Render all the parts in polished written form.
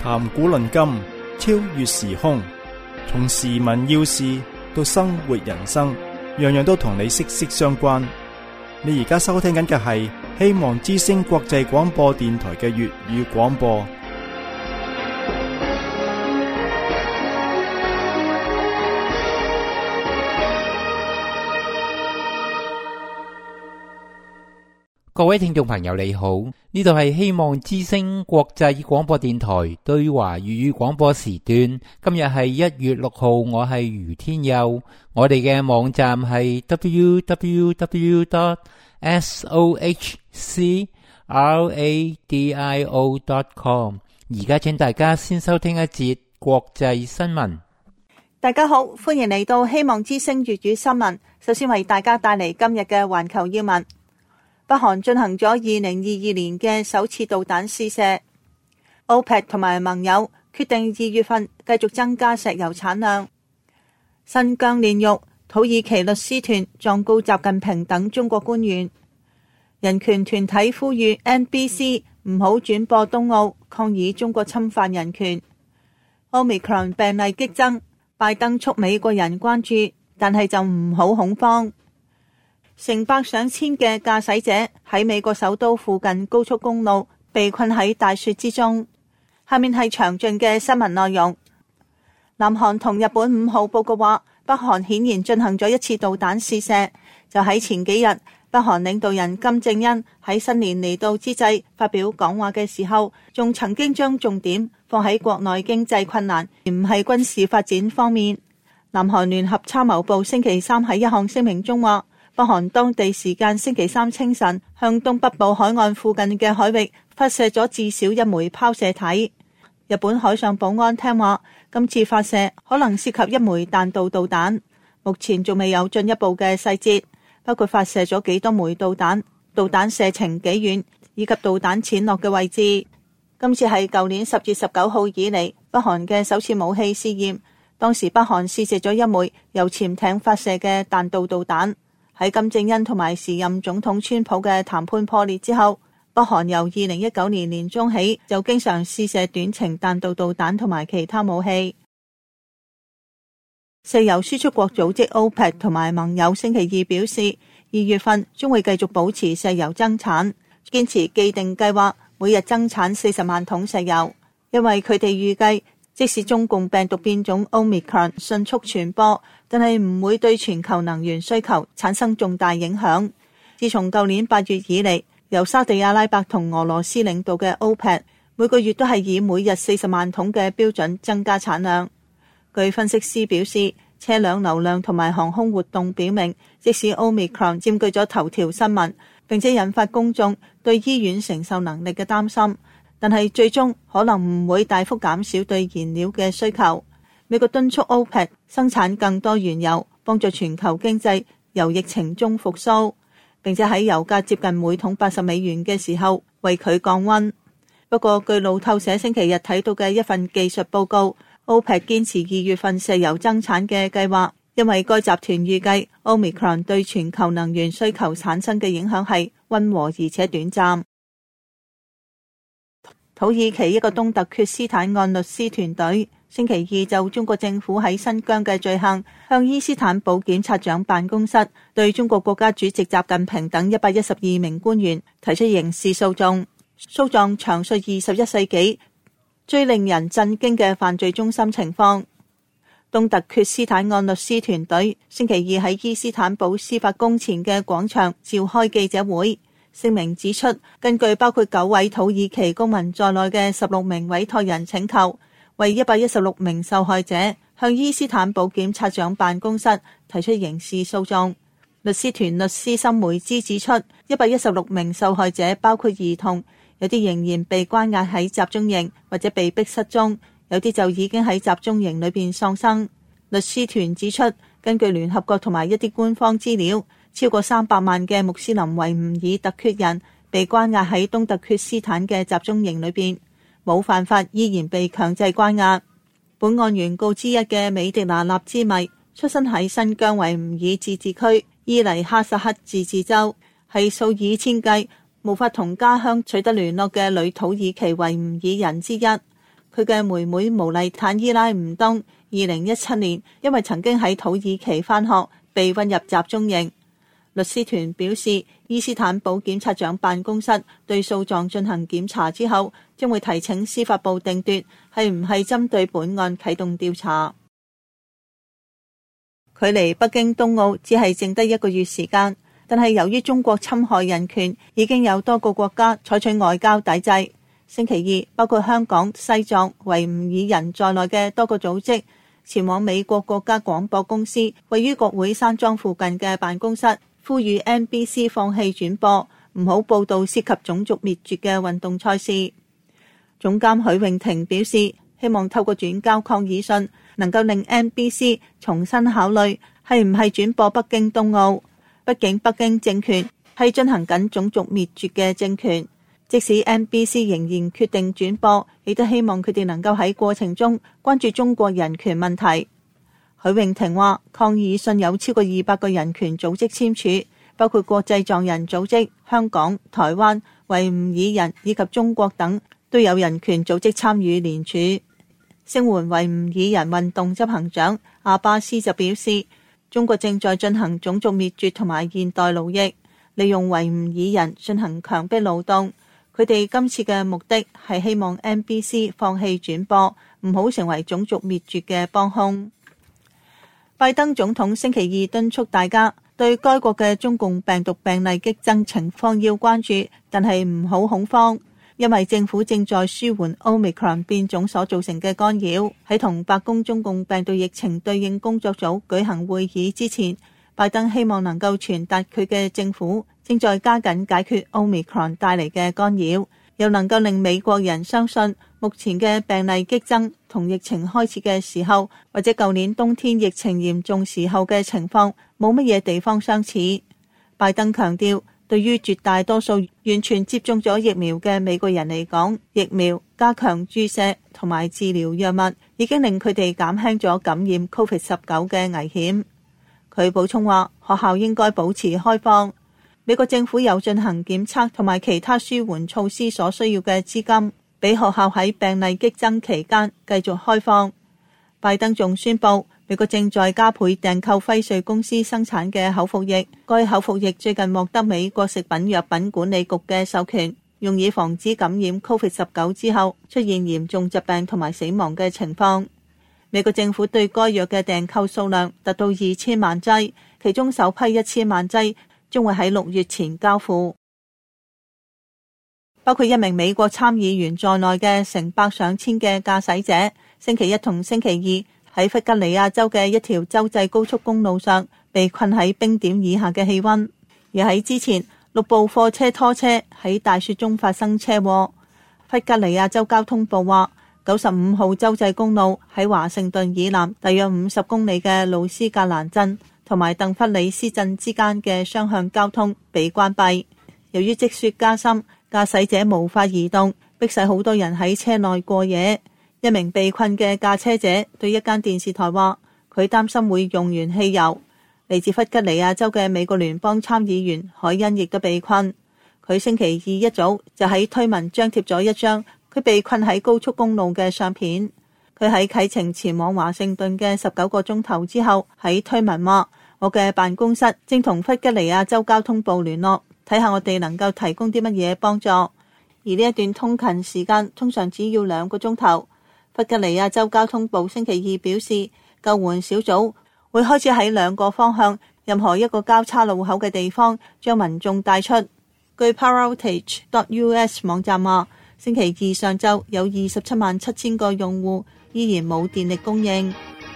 談古論今，超越時空，從時聞要事到生活人生，樣樣都同你息息相關。你而家收聽緊嘅係希望之聲國際廣播電台嘅粵語廣播。 各位聽眾朋友你好，呢度係希望之聲國際廣播電台對華粵語廣播時段。今日係1月6號，我係余天佑。我哋嘅網站係 www.sohcradio.com。而家請大家先收聽一節國際新聞。 大家好，歡迎嚟到希望之聲粵語新聞。首先為大家帶嚟今日嘅環球要聞。北韓進行咗2022年嘅首次導彈試射。OPEC 同埋盟友決定2月份繼續增加石油產量。新疆煉獄，土耳其律師團狀告習近平等中國官員。人權團體呼籲 NBC 唔好轉播冬奧，抗議中國侵犯人權。Omicron 病例激增，拜登促美國人關注，但係就唔好恐慌。成百上千嘅駕駛者喺美國首都附近高速公路被困喺大雪之中。下面係詳盡嘅新聞內容。南韓同日本5號報告話，北韓顯然進行咗一次導彈試射。就喺前幾日，北韓領導人金正恩喺新年嚟到之際發表講話嘅時候，仲曾經將重點放喺國內經濟困難，而唔係軍事發展方面。南韓聯合參謀部星期三喺一項聲明中話，北韓當地時間星期三清晨向東北部海岸附近嘅海域發射咗至少1枚拋射體。日本海上保安廳話，今次發射可能涉及1枚彈道導彈，目前仲未有進一步嘅細節，包括發射咗幾多枚導彈、導彈射程幾遠，以及導彈濺落嘅位置。今次係舊年10月19號以嚟北韓嘅首次武器試驗，當時北韓試射咗1枚由潛艇發射嘅彈道導彈。喺金正恩同埋時任總統川普嘅談判破裂之後，北韓由2019年年中起就經常試射短程彈道導彈同埋其他武器。石油輸出國組織 OPEC 同埋盟友星期二表示，2月份將會繼續保持石油增產，堅持既定計劃，每日增產40萬桶石油，因為佢哋預計即使中共病毒變種 Omicron 迅速傳播，但係唔會對全球能源需求產生重大影響。自從舊年8月以嚟，由沙地阿拉伯同俄羅斯領導嘅 OPEC 每個月都係以每日40萬桶嘅標準增加產量。據分析師表示，車輛流量同埋航空活動表明，即使 Omicron 佔據咗頭條新聞，並且引發公眾對醫院承受能力嘅擔心，但係最終可能唔會大幅減少對燃料嘅需求。美國敦促 OPEC 生產更多原油，幫助全球經濟由疫情中復甦，並且喺油價接近每桶80美元嘅時候為佢降溫。不過據路透社星期日睇到嘅一份技術報告， OPEC 堅持2月份石油增產嘅計劃，因為該集團預計 Omicron 對全球能源需求產生嘅影響係溫和而且短暫。土耳其一個東突厥斯坦案律師團隊星期二就中國政府喺新疆嘅罪行，向伊斯坦堡檢察長辦公室對中國國家主席習近平等112名官員提出刑事訴訟。訴狀詳述21世紀最令人震驚嘅犯罪中心情況。東突厥斯坦案律師團隊星期二喺伊斯坦堡司法宮前嘅廣場召開記者會。聲明指出，根據包括9位土耳其公民在內嘅16名委託人請求，為116名受害者向伊斯坦堡檢察長辦公室提出刑事訴訟。律師團律師森梅茲指出，116名受害者包括兒童，有啲仍然被關押喺集中營或者被逼失蹤，有啲就已經喺集中營裏邊喪生。律師團指出，根據聯合國同埋一啲官方資料，超過300萬嘅穆斯林維吾爾特厥人被關押喺東突厥斯坦嘅集中營裏邊，冇犯法依然被強制關押。本案原告之一嘅美迪拿納茲米出生喺新疆維吾爾自治區伊犁哈薩克自治州，係數以千計無法同家鄉取得聯絡嘅女土耳其維吾爾人之一。 佢嘅妹妹毛麗坦伊拉吳東2017年因為曾經喺土耳其返學被運入集中營。律師團表示，伊斯坦堡檢察長辦公室對訴狀進行檢查之後，將會提請司法部定奪係唔係針對本案啟動調查。距離北京冬奧只係剩得1個月時間，但係由於中國侵害人權，已經有多個國家採取外交抵制。星期二，包括香港、西藏、維吾爾人在內嘅多個組織前往美國國家廣播公司位於國會山莊附近嘅辦公室，呼籲 NBC 放棄轉播，唔好報導涉及種族滅絕嘅運動賽事。總監許穎婷表示，希望透過轉交抗議信，能夠令 NBC 重新考慮係唔係轉播北京冬奧。畢竟北京政權係進行緊種族滅絕嘅政權，即使 NBC 仍然決定轉播，亦都希望佢哋能夠喺過程中關注中國人權問題。許穎婷話，抗議信有超過200個人權組織簽署，包括國際藏人組織、香港、台灣、維吾爾人以及中國等都有人權組織參與聯署。聲援維吾爾人運動執行長阿巴斯就表示，中國正在進行種族滅絕同埋現代奴役，利用維吾爾人進行強迫勞動。佢哋今次嘅目的係希望 NBC 放棄轉播，唔好成為種族滅絕嘅幫兇。拜登總統星期二敦促大家對該國嘅中共病毒病例激增情況要關注，但係唔好恐慌，因為政府正在舒緩 Omicron 變種所造成嘅干擾。喺同白宮中共病毒疫情對應工作組舉行會議之前，拜登希望能夠傳達佢嘅政府正在加緊解決 Omicron 帶嚟嘅干擾，又能夠令美國人相信目前嘅病例激增同疫情開始嘅時候或者舊年冬天疫情嚴重時候嘅情況冇乜嘢地方相似。拜登強調，對於絕大多數完全接種咗疫苗嘅美國人嚟講，疫苗、加強注射同埋治療藥物已經令佢哋減輕咗感染 COVID-19 嘅危險。佢補充話，學校應該保持開放。美國政府有進行檢測同埋其他舒緩措施所需要嘅資金，俾學校喺病例激增期間繼續開放。拜登仲宣布，美國正在加倍訂購輝瑞公司生產嘅口服液，該口服液最近獲得美國食品藥品管理局嘅授權，用以防止感染 COVID-19 之後出現嚴重疾病同埋死亡嘅情況。美國政府對該藥嘅訂購數量達到2000萬劑，其中首批1000萬劑將會喺6月前交付。包括一名美國參議員在內嘅成百上千嘅駕駛者，星期一同星期二喺弗吉尼亞州嘅一條州際高速公路上被困喺冰點以下嘅氣溫。而喺之前，6部貨車拖車喺大雪中發生車禍。弗吉尼亞州交通部話，95號州際公路喺華盛頓以南大約50公里嘅路斯格蘭鎮同埋鄧弗里斯鎮之間嘅雙向交通被關閉。由於積雪加深，駕駛者無法移動，迫使好多人喺車內過夜。一名被困嘅駕車者對一間電視台話，佢擔心會用完汽油。嚟自弗吉尼亞州嘅美國聯邦參議員海恩亦都被困。佢星期二一早就喺推文張貼咗一張佢被困喺高速公路嘅相片。佢喺啟程前往華盛頓嘅19個鐘頭之後，喺推文話，我嘅辦公室正同弗吉尼亞州交通部聯絡，睇下我哋能夠提供啲乜嘢幫助。而呢一段通勤時間通常只要2個鐘頭。弗吉尼亞州交通部星期二表示，救援小組會開始喺2個方向任何一個交叉路口嘅地方將民眾帶出。據 PowerOutage.US 網站話，星期二上晝有277000個用戶依然冇電力供應。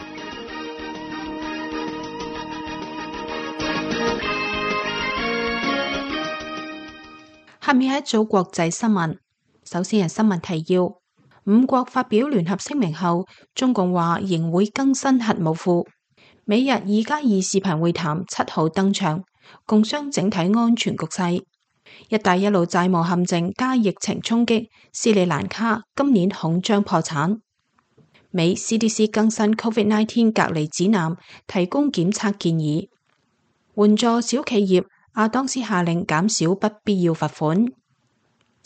下面係一組國際新聞。首先係新聞提要：5國發表聯合聲明後，中共話仍會更新核武庫。美日2+2視頻會談7號登場，共商整體安全局勢。一帶一路債務陷阱加疫情衝擊，斯里蘭卡今年恐將破產。美 CDC 更新 COVID-19 隔離指南，提供檢測建議。援助小企業，阿當斯下令減少不必要罰款。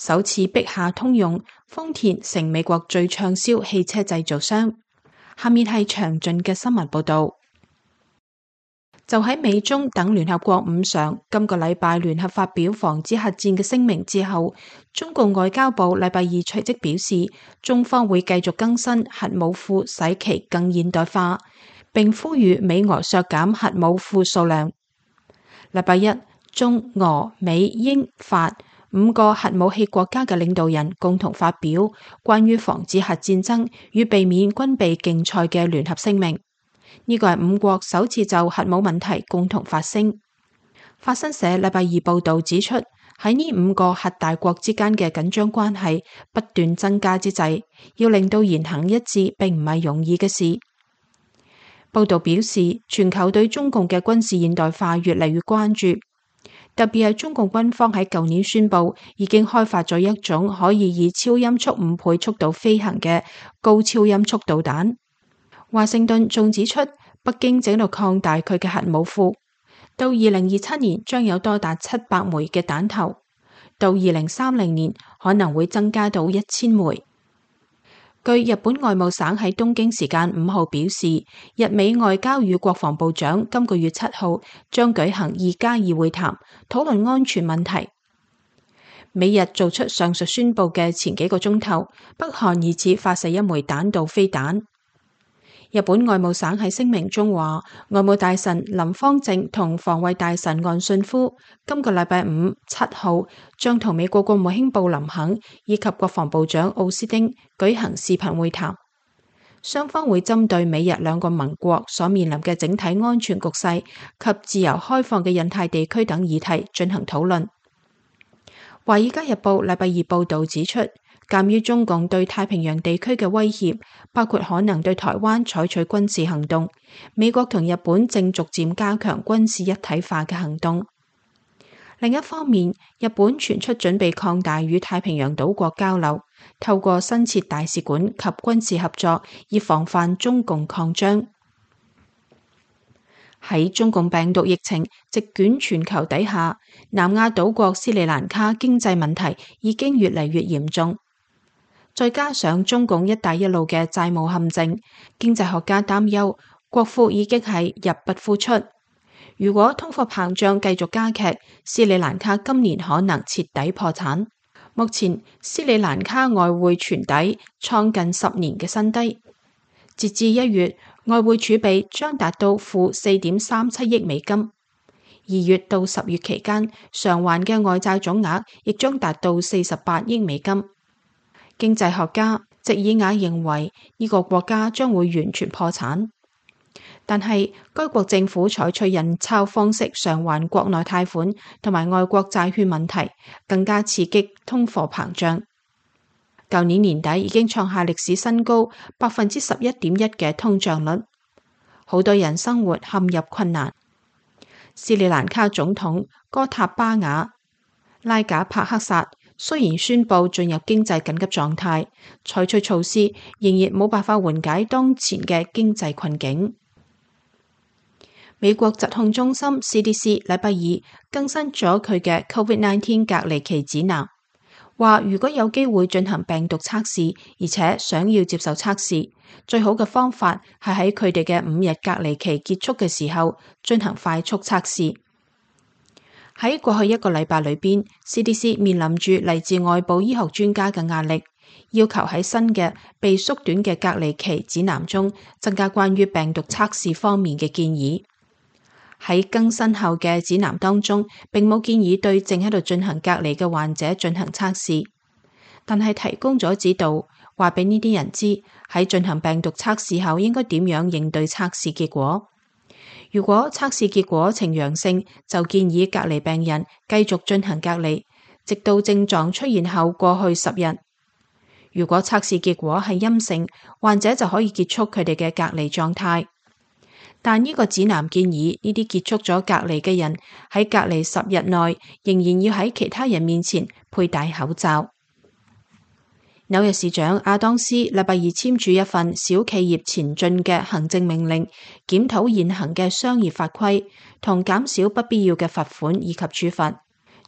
首次逼下通用，豐田成美國最暢銷汽車製造商。下面係詳盡嘅新聞報道。就喺美中等聯合國五常今個禮拜聯合發表防止核戰嘅聲明之後，中共外交部禮拜二隨即表示，中方會繼續更新核武庫，使其更現代化，並呼籲美俄削減核武庫數量。禮拜一，中俄美英法5個核武器國家嘅領導人共同發表關於防止核戰爭與避免軍備競賽嘅聯合聲明。呢個係5國首次就核武問題共同發聲。法新社禮拜二報道指出，喺呢5個核大國之間嘅緊張關係不斷增加之際，要令到言行一致並唔係容易嘅事。報道表示，全球對中共嘅軍事現代化越嚟越關注，特別係中共軍方喺舊年宣布已經開發咗一種可以以超音速5倍速度飛行嘅高超音速導彈。華盛頓仲指出，北京正喺度擴大佢嘅核武庫，到2027年將有多達700枚嘅彈頭，到2030年可能會增加到1000枚。據日本外務省喺東京時間5號表示，日美外交與國防部長今個月7號將舉行2+2會談，討論安全問題。美日做出上述宣布嘅前幾個鐘頭，北韓疑似發射一枚彈道飛彈。日本外務省喺聲明中話，外務大臣林芳正同防衛大臣岸信夫今個禮拜5 7號將同美國國務卿布林肯以及國防部長奧斯汀舉行視頻會談，雙方會針對美日2個盟國所面臨嘅整體安全局勢及自由開放嘅印太地區等議題進行討論。華爾街日報禮拜二報道指出，鑒於中共對太平洋地區嘅威脅，包括可能對台灣採取軍事行動，美國同日本正逐漸加強軍事一體化嘅行動。另一方面，日本傳出準備擴大與太平洋島國交流，透過新設大使館及軍事合作，以防範中共擴張。喺中共病毒疫情席捲全球底下，南亞島國斯里蘭卡經濟問題已經越嚟越嚴重。再加上中共一帶一路嘅債務陷阱，經濟學家擔憂國庫已經係入不敷出。如果通貨膨脹繼續加劇，斯里蘭卡今年可能徹底破產。目前斯里蘭卡外匯存底創近10年嘅新低，截至1月，外匯儲備將達到負4.37億美金。2月到10月期間，償還嘅外債總額亦將達到48億美金。經濟學家席爾瓦認為呢個國家將會完全破產，但係該國政府採取印鈔方式償還國內貸款同埋外國債券問題，更加刺激通貨膨脹。舊年年底已經創下歷史新高11.1%嘅通脹率，好多人生活陷入困難。斯里蘭卡總統哥塔巴雅拉賈帕克薩雖然宣布進入經濟緊急狀態，採取措施仍然冇辦法緩解當前嘅經濟困境。美國疾控中心 CDC 禮拜二更新咗佢嘅 COVID-19 隔離期指南，話如果有機會進行病毒測試，而且想要接受測試，最好嘅方法係喺佢哋嘅5日隔離期結束嘅時候進行快速測試。喺過去1個禮拜裏邊 ，CDC 面臨住嚟自外部醫學專家嘅壓力，要求喺新嘅被縮短嘅隔離期指南中增加關於病毒測試方面嘅建議。喺更新後嘅指南當中，並冇建議對正喺度進行隔離嘅患者進行測試，但係提供咗指導，話俾呢啲人知喺進行病毒測試後應該點樣應對測試結果。如果測試結果呈陽性，就建議隔離病人繼續進行隔離，直到症狀出現後過去10日。如果測試結果係陰性，患者就可以結束佢哋嘅隔離狀態。但呢個指南建議呢啲結束咗隔離嘅人喺隔離10日內，仍然要喺其他人面前佩戴口罩。紐約市長阿當斯禮拜二簽署一份小企業前進嘅行政命令，檢討現行嘅商業法規同減少不必要嘅罰款以及處罰，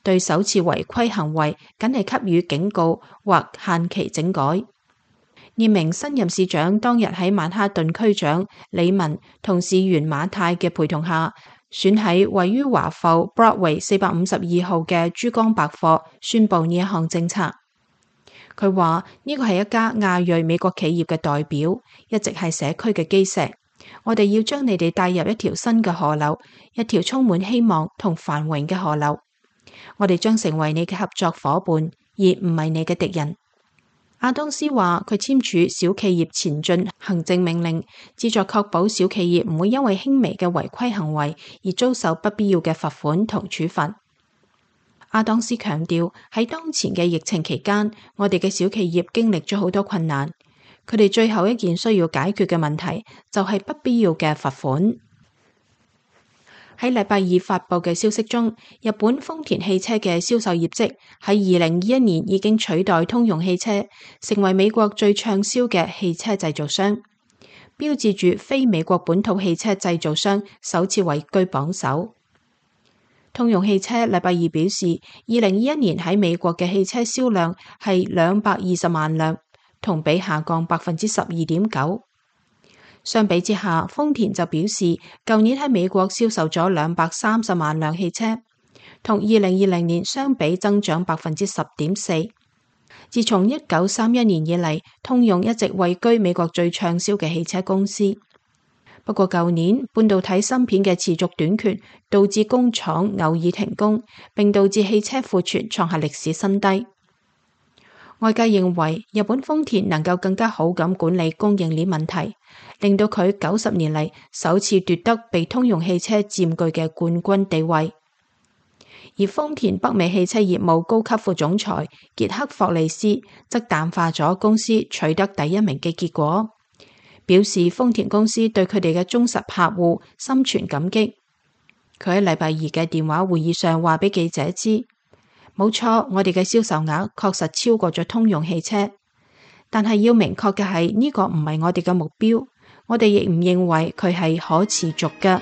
對首次違規行為僅係給予警告或限期整改。列明新任市長當日喺曼哈頓區長李文同市員馬泰嘅陪同下，選喺位於華埠 Broadway 452號嘅珠江百貨宣布呢一項政策。佢話呢個係一家亞裔美國企業嘅代表，一直係社區嘅基石。我哋要將你哋帶入一條新嘅河流，一條充滿希望同繁榮嘅河流。我哋將成為你嘅合作夥伴，而唔係你嘅敵人。亞當斯話佢簽署小企業前進行政命令，旨在確保小企業唔會因為輕微嘅違規行為而遭受不必要嘅罰款同處罰。亞當斯強調喺當前嘅疫情期間，我哋嘅小企業經歷咗好多困難，佢哋最後一件需要解決嘅問題就係不必要嘅罰款。喺禮拜二發佈嘅消息中，日本豐田汽車嘅銷售業績喺2021年已經取代通用汽車，成為美國最暢銷嘅汽車製造商，標誌住非美國本土汽車製造商首次位居榜首。通用汽車禮拜二表示，2021年喺美國嘅汽車銷量係220萬輛，同比下降12.9%。相比之下，豐田就表示，舊年喺美國銷售咗230萬輛汽車，同2020年相比增長10.4%。自從1931年以嚟，通用一直位居美國最暢銷嘅汽車公司。不過舊年半導體芯片嘅持續短缺，導致工廠偶爾停工，並導致汽車庫存創下歷史新低。外界認為日本豐田能夠更加好咁管理供應鏈問題，令到佢90年嚟首次奪得被通用汽車佔據嘅冠軍地位。而豐田北美汽車業務高級副總裁傑克霍利斯則淡化咗公司取得第一名嘅結果，表示豐田公司對佢哋嘅忠實客戶心存感激。佢喺禮拜二嘅電話會議上話俾記者知，冇錯，我哋嘅銷售額確實超過咗通用汽車，但係要明確嘅係呢個唔係我哋嘅目標，我哋亦唔認為佢係可持續嘅。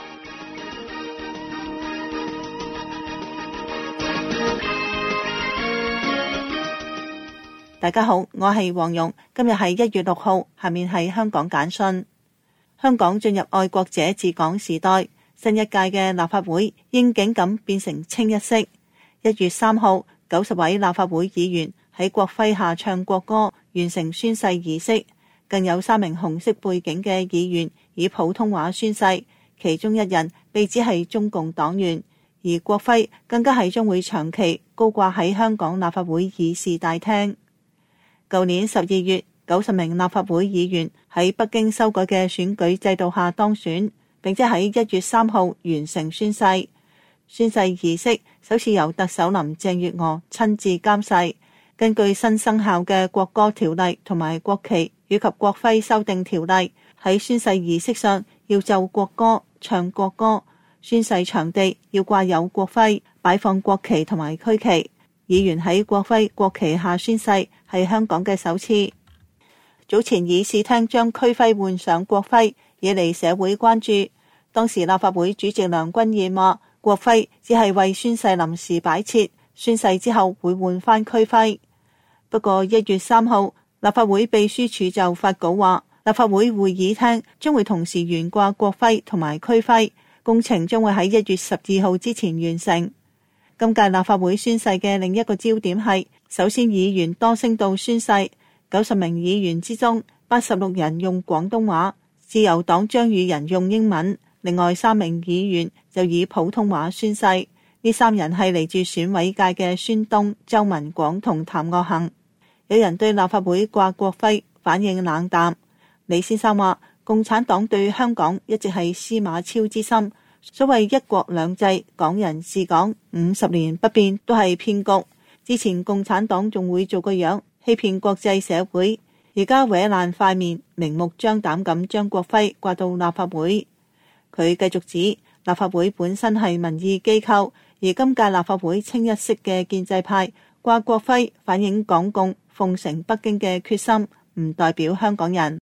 大家好，我係黃蓉，今日係1月6號，下面係香港簡訊。香港進入愛國者治港時代，新一屆嘅立法會應景咁變成清一色。1月3號，90位立法會議員喺國徽下唱國歌，完成宣誓儀式。更有3名紅色背景嘅議員以普通話宣誓，其中1人被指係中共黨員，而國徽更加係將會長期高掛喺香港立法會議事大廳。舊年12月，90名立法會議員喺北京修改嘅選舉制度下當選，並且喺1月3號完成宣誓。宣誓儀式首次由特首林鄭月娥親自監誓。根據新生效嘅國歌條例同埋國旗以及國徽修訂條例，喺宣誓儀式上要就國歌唱國歌，宣誓場地要掛有國徽，擺放國旗同埋區旗。議員喺國徽國旗下宣誓係香港嘅首次。早前議事廳將區徽換上國徽，惹嚟社會關注。當時立法會主席梁君彥話，國徽只係為宣誓臨時擺設，宣誓之後會換返區徽。不過1月3號，立法會秘書處就發稿話，立法會會議廳將會同時懸掛國徽同埋區徽，工程將會喺1月12號之前完成。今屆立法會宣誓嘅另一個焦點係，首先議員多聲道宣誓，90名議員之中86人用廣東話，自由黨張宇人用英文，另外3名議員就以普通話宣誓。呢3人係嚟自選委界嘅孫東、周文廣同譚岳衡。有人對立法會掛國徽反應冷淡。李先生話，共產黨對香港一直係司馬昭之心，所謂一國兩制、港人治港50年不變都係騙局。之前共產黨仲會做個樣欺騙國際社會，而家搲爛塊面，明目張膽咁將國徽掛到立法會。佢繼續指，立法會本身係民意機構，而今屆立法會清一色嘅建制派掛國徽，反映港共奉承北京嘅決心，唔代表香港人。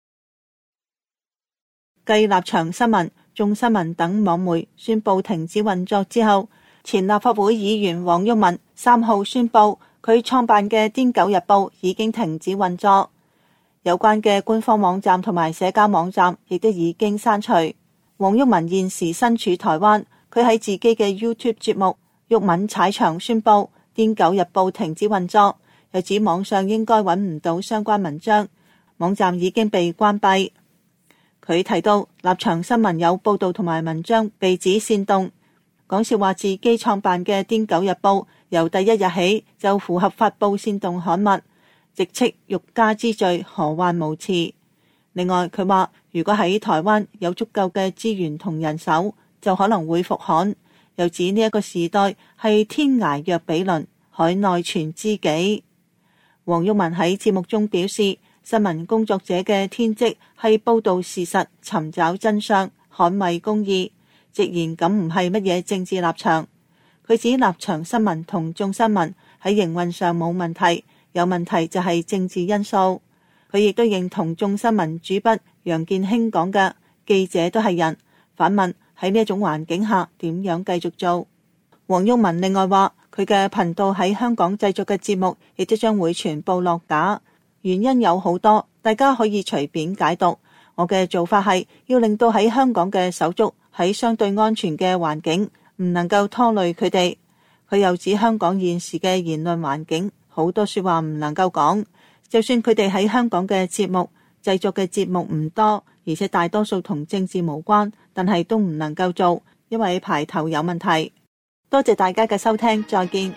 繼立場新聞、眾新聞等網媒宣布停止運作之後， 前立法會議員黃毓民3號宣布，佢創辦嘅《癲狗日報》已經停止運作，有關嘅官方網站同埋社交網站亦都已經刪除。黃毓民現時身處台灣，佢喺自己嘅 YouTube 節目毓民踩場宣布《癲狗日報》停止運作，又指網上應該揾唔到相關文章，網站已經被關閉。佢提到立場新聞有報道同埋文章被指煽動，講笑話自己創辦嘅《癲狗日報》由第一日起就符合發佈煽動刊物，直斥欲加之罪，何患無辭。另外佢話，如果喺台灣有足夠嘅資源同人手，就可能會復刊。又指呢一個時代係天涯若比鄰，海內存知己。黃毓民喺節目中表示，新聞工作者嘅天職係報導事實、尋找真相、捍衛公義，直言咁唔係乜嘢政治立場。佢指立場新聞同眾新聞喺營運上冇問題，有問題就係政治因素。佢亦都認同眾新聞主筆楊健興講嘅，記者都係人，反問喺呢一種環境下點樣繼續做。黃毓民另外話，佢嘅頻道喺香港製作嘅節目亦都將會全部落架。原因有好多，大家可以隨便解讀。我嘅做法係要令到喺香港嘅手足喺相對安全嘅環境，唔能夠拖累佢哋。佢又指香港現時嘅言論環境，好多說話唔能夠講。就算佢哋喺香港嘅節目製作嘅節目唔多，而且大多數同政治無關，但係都唔能夠做，因為排頭有問題。多謝大家嘅收聽，再見。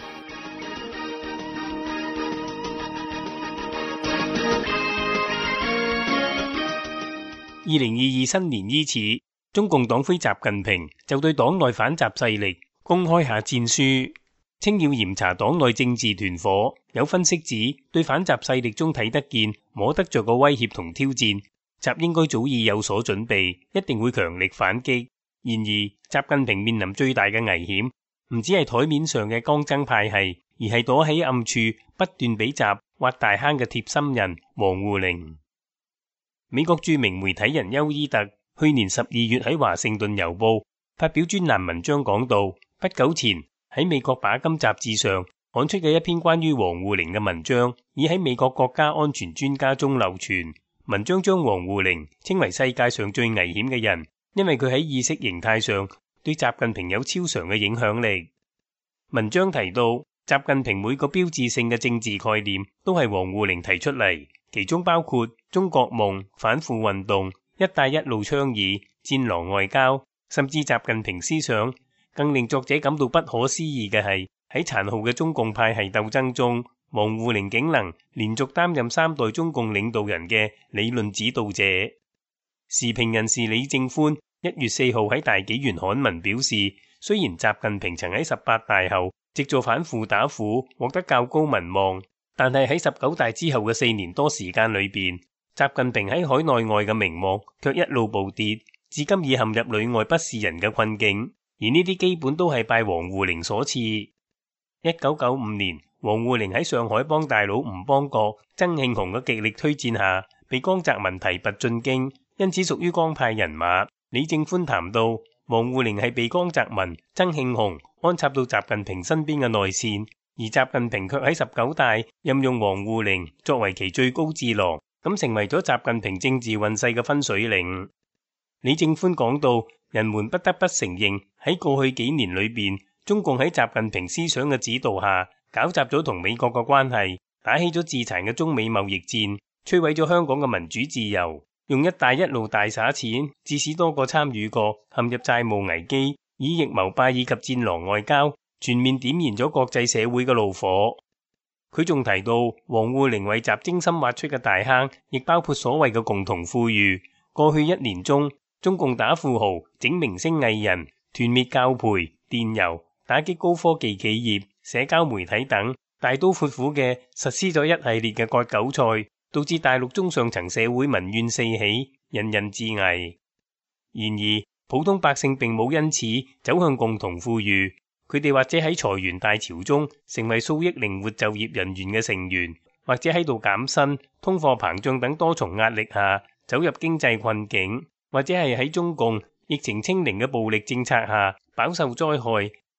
2022新年伊始，中共黨魁習近平就對黨內反習勢力公開下戰書，稱要嚴查黨內政治團伙。有分析指，對反習勢力中睇得見、摸得着個威脅同挑戰，習應該早已有所準備，一定會強力反擊。然而，習近平面臨最大嘅危險，唔止係台面上嘅剛爭派系，而係躲喺暗處不斷俾習挖大坑嘅貼心人王滬寧。美國著名媒體人邱伊特去年12月喺華盛頓郵報發表專欄文章，講到不久前喺美國把金雜誌上刊出嘅一篇關於王滬寧嘅文章，已喺美國國家安全專家中流傳。文章將王滬寧稱為世界上最危險嘅人，因為佢喺意識形態上對習近平有超常嘅影響力。文章提到，習近平每個標誌性嘅政治概念都係王滬寧提出嚟，其中包括中國夢、反腐運動、一帶一路倡議、戰狼外交，甚至習近平思想。更令作者感到不可思議嘅係，喺殘酷嘅中共派系鬥爭中，王滬寧竟能連續擔任3代中共領導人嘅理論指導者。時評人士李正歡1月4號喺大紀元刊文表示，雖然習近平曾喺18大後藉助反腐打虎獲得較高民望，但係喺19大之後嘅4年多時間裏邊，習近平喺海內外嘅名望卻一路暴跌，至今已陷入裏外不是人嘅困境。而呢啲基本都係拜王滬寧所賜。1995年，王滬寧喺上海幫大佬吳邦國、曾慶紅嘅極力推薦下，被江澤民提拔進京，因此屬於江派人馬。李正歡談到，王滬寧係被江澤民、曾慶紅安插到習近平身邊嘅內線，而習近平卻喺19大任用王滬寧作為其最高智囊，咁成為咗習近平政治運勢嘅分水嶺。李正歡講到，人們不得不承認，喺過去幾年裏邊，中共喺習近平思想嘅指導下，搞雜咗同美國嘅關係，打起咗自殘嘅中美貿易戰，摧毀咗香港嘅民主自由，用一帶一路大灑錢，致使多個參與過陷入債務危機，以疫謀霸以及戰狼外交，全面點燃咗國際社會嘅怒火。佢仲提到，王滬寧為習精心挖出嘅大坑，亦包括所謂嘅共同富裕。過去1年中，中共打富豪、整明星藝人、團滅教培、電郵、打擊高科技企業、社交媒體等，大刀闊斧嘅實施咗一系列嘅割韭菜，導致大陸中上層社會民怨四起，人人自危。然而，普通百姓並冇因此走向共同富裕，佢哋或者喺裁員大潮中成為數億靈活就業人員嘅成員，或者喺度減薪、通貨膨脹等多重壓力下走入經濟困境，或者係喺中共疫情清零嘅暴力政策下飽受災害，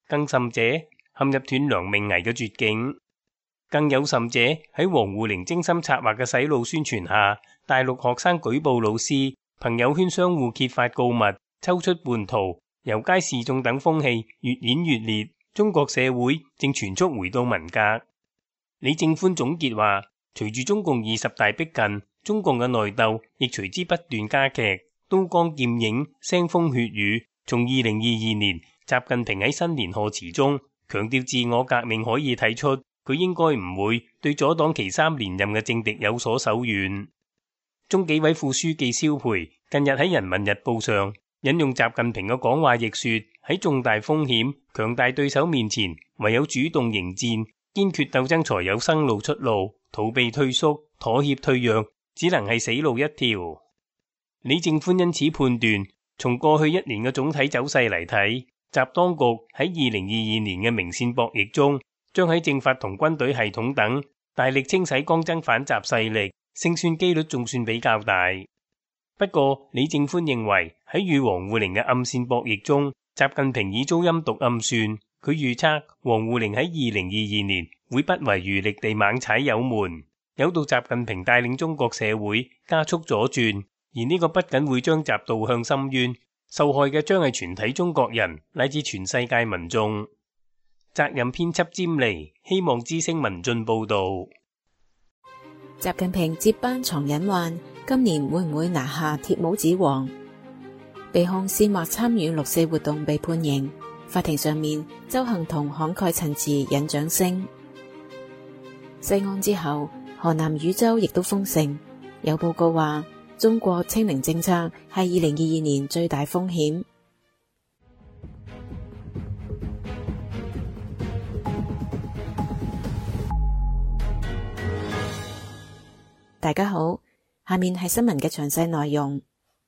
更甚者陷入斷糧命危嘅絕境。更有甚者喺王滬寧精心策劃嘅洗腦宣傳下，大陸學生舉報老師，朋友圈商戶揭發告密，抽出叛徒，遊街示眾等風氣越演越烈，中國社會正全速回到文革。李正寬總結話，隨住中共20大逼近，中共嘅內鬥亦隨之不斷加劇，刀光劍影，腥風血雨。從2022年習近平喺新年賀詞中強調自我革命，可以睇出佢應該唔會對阻擋其3連任嘅政敵有所手軟。中紀委副書記蕭培近日喺《人民日報》上引用習近平嘅講話，亦說喺重大風險、強大對手面前，唯有主動迎戰，堅決鬥爭才有生路出路，逃避退縮、妥協退讓，只能係死路一條。李正寬因此判斷，從過去1年嘅總體走勢嚟睇，習當局喺2022年嘅明線博弈中，將喺政法同軍隊系統等大力清洗江增反習勢力，勝算機率仲算比較大。不過李正寬認為喺與王滬寧嘅暗線博弈中，習近平已遭陰毒暗算。佢預測王滬寧喺2022年會不遺餘力地猛踩油門，誘導習近平帶領中國社會加速左轉，而呢個不僅會將習導向深淵，受害嘅將係全體中國人乃至全世界民眾。責任編輯詹妮，希望之聲文進報道。 習近平接班藏隱患，今年會唔會拿下鐵帽子王？被控煽惑參與6四活動被判刑，法庭上面鄒幸彤慷慨陳詞引掌聲。西安之後，河南禹州亦都封城，有報告話中國清零政策係2022年最大風險。大家好，下面係新聞嘅詳細內容。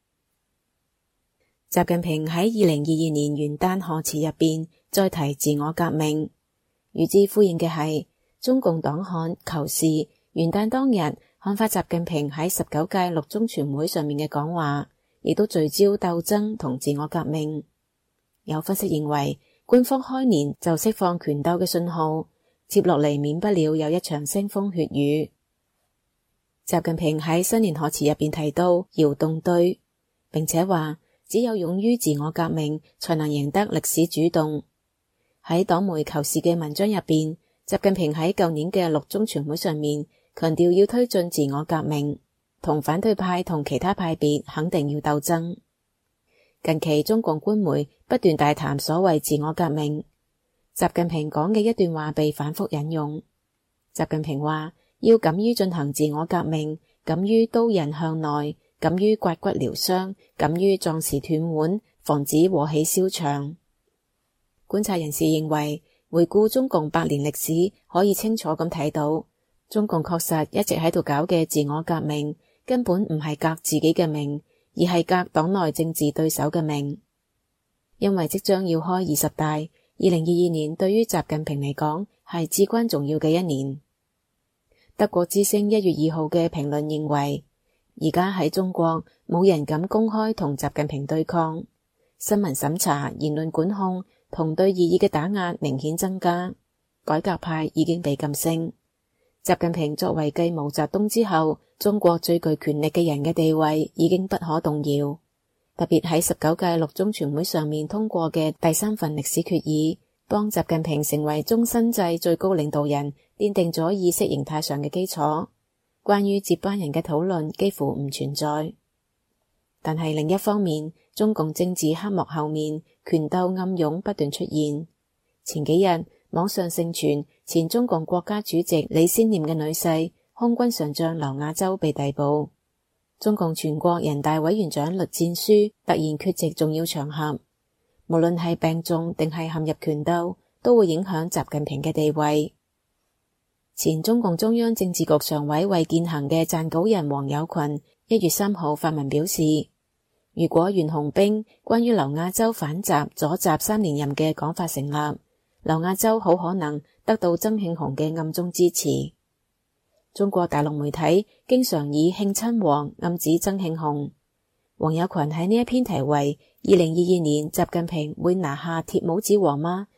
習近平喺2022年元旦賀詞入邊再提自我革命，與之呼應嘅係中共黨刊《求是》元旦當日刊發習近平喺19屆六中全會上面嘅講話，亦都聚焦鬥爭同自我革命。有分析認為，官方開年就釋放權鬥嘅信號，接落嚟免不了有一場腥風血雨。習近平喺新年賀詞入邊提到窯洞對，並且話只有勇於自我革命，才能贏得歷史主動。喺黨媒求是嘅文章入邊，習近平喺舊年嘅六中全會上面強調要推進自我革命，同反對派同其他派別肯定要鬥爭。近期中共官媒不斷大談所謂自我革命，習近平講嘅一段話被反覆引用。習近平話，要敢於進行自我革命，敢於刀刃向內，敢於刮骨療傷，敢於壯士斷腕，防止禍起蕭牆。觀察人士認為，回顧中共100年歷史，可以清楚咁睇到，中共確實一直喺度搞嘅自我革命，根本唔係革自己嘅命，而係革黨內政治對手嘅命。因為即將要開20大，2022年對於習近平嚟講係至關重要嘅一年。德國之聲1月2號嘅評論認為，而家喺中國冇人敢公開同習近平對抗，新聞審查、言論管控同對異議嘅打壓明顯增加，改革派已經被噤聲。習近平作為繼毛澤東之後中國最具權力嘅人嘅地位已經不可動搖，特別喺19屆六中全會上面通過嘅第3份歷史決議，幫習近平成為終身制最高領導人奠定咗意識形態上嘅基礎，關於接班人嘅討論幾乎唔存在。但係另一方面，中共政治黑幕後面權鬥暗湧不斷出現。前幾日網上盛傳前中共國家主席李先念嘅女婿空軍上將劉亞洲被逮捕，中共全國人大委員長栗戰書突然缺席重要場合，無論係病重定係陷入權鬥，都會影響習近平嘅地位。前中共中央政治局常委衛健行嘅撰稿人王有群1月3號發文表示，如果袁洪兵關於劉亞洲反習阻習3連任嘅講法成立，劉亞洲好可能得到曾慶紅嘅暗中支持。中國大陸媒體經常以慶親王暗指曾慶紅。王有群喺呢一篇題為2022年習近平會拿下鐵帽子王嗎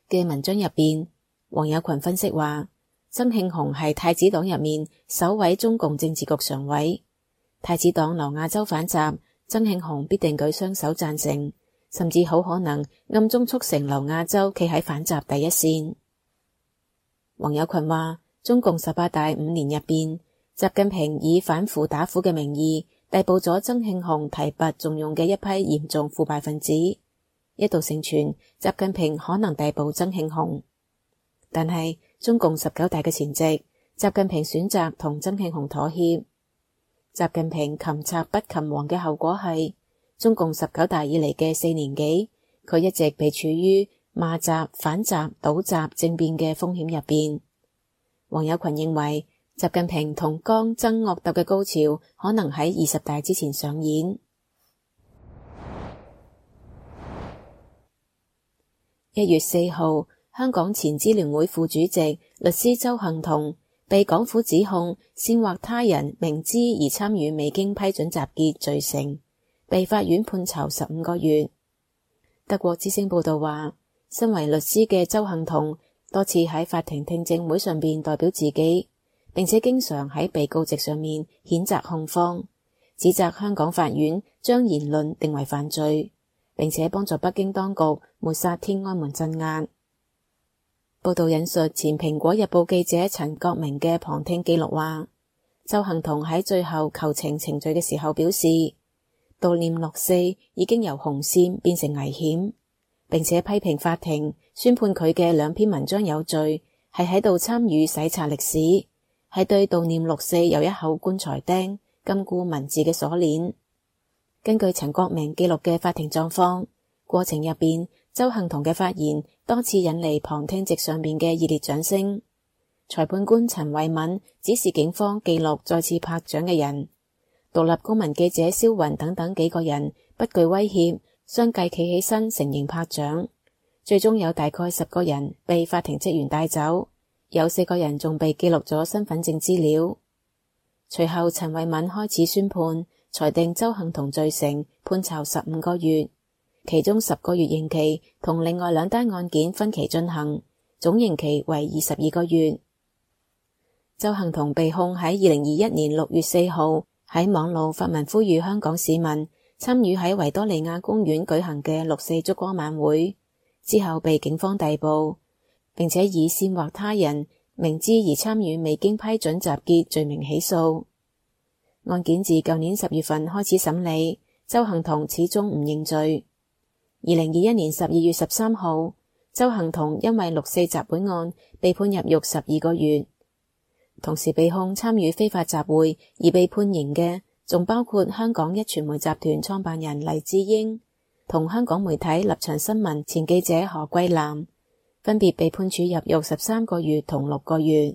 嘅文章入邊，黃有群分析話，曾慶紅係太子黨入面首位中共政治局常委，太子黨留亞洲反習，曾慶紅必定舉雙手贊成，甚至好可能暗中促成留亞洲企喺反習第一線。黃有群話，中共18大5年入邊，習近平以反腐打虎嘅名義逮捕咗曾慶紅提拔重用嘅一批嚴重腐敗分子，一度盛傳習近平可能逮捕曾慶紅。但係中共19大嘅前夕，習近平選擇同曾慶紅妥協。習近平擒賊不擒王嘅後果係，中共19大以嚟嘅4年幾，佢一直被處於罵習、反習、倒習政變嘅風險入邊。黃有群認為，習近平同江曾惡鬥嘅高潮可能喺20大之前上演。1月4號，香港前支聯會副主席律師周幸彤被港府指控煽惑他人明知而參與未經批准集結罪成，被法院判囚15個月。德國之聲報道話，身為律師嘅周幸彤多次喺法庭聽證會上邊代表自己，並且經常喺被告席上面譴責控方，指責香港法院將言論定為犯罪，並且幫助北京當局抹殺天安門鎮壓。報道引述前蘋果日報記者陳國明嘅旁聽記錄話，周幸彤喺最後求情程序嘅時候表示，悼念6·4已經由紅線變成危險，並且批評法庭宣判佢嘅2篇文章有罪，係喺度參與洗刷歷史，係對悼念6·4有一口棺材釘，禁錮文字嘅鎖鏈。根據陳國明記錄嘅法庭狀況，過程入邊，周幸彤嘅發言多次引嚟旁聽席上邊嘅熱烈掌聲。裁判官陳慧敏指示警方記錄再次拍掌嘅人，獨立公民記者蕭雲等等幾個人不懼威脅，相繼企起身承認拍掌。最終有大概10個人被法庭職員帶走，有4個人仲被記錄咗身份證資料。隨後陳慧敏開始宣判，裁定周幸彤罪成，判囚15個月。其中10個月刑期同另外2單案件分期進行，總刑期為22個月。周幸彤被控喺2021年6月4號喺網路發文呼籲香港市民參與喺維多利亞公園舉行嘅6·4燭光晚會，之後被警方逮捕，並且以煽惑他人明知而參與未經批准集結罪名起訴。案件自舊年10月份開始審理，周幸彤始終唔認罪。2021年12月13號，周幸彤因為6·4集會案被判入獄12個月，同時被控參與非法集會而被判刑嘅，仲包括香港壹傳媒集團創辦人黎智英同香港媒體立場新聞前記者何桂藍，分別被判處入獄13個月同6個月。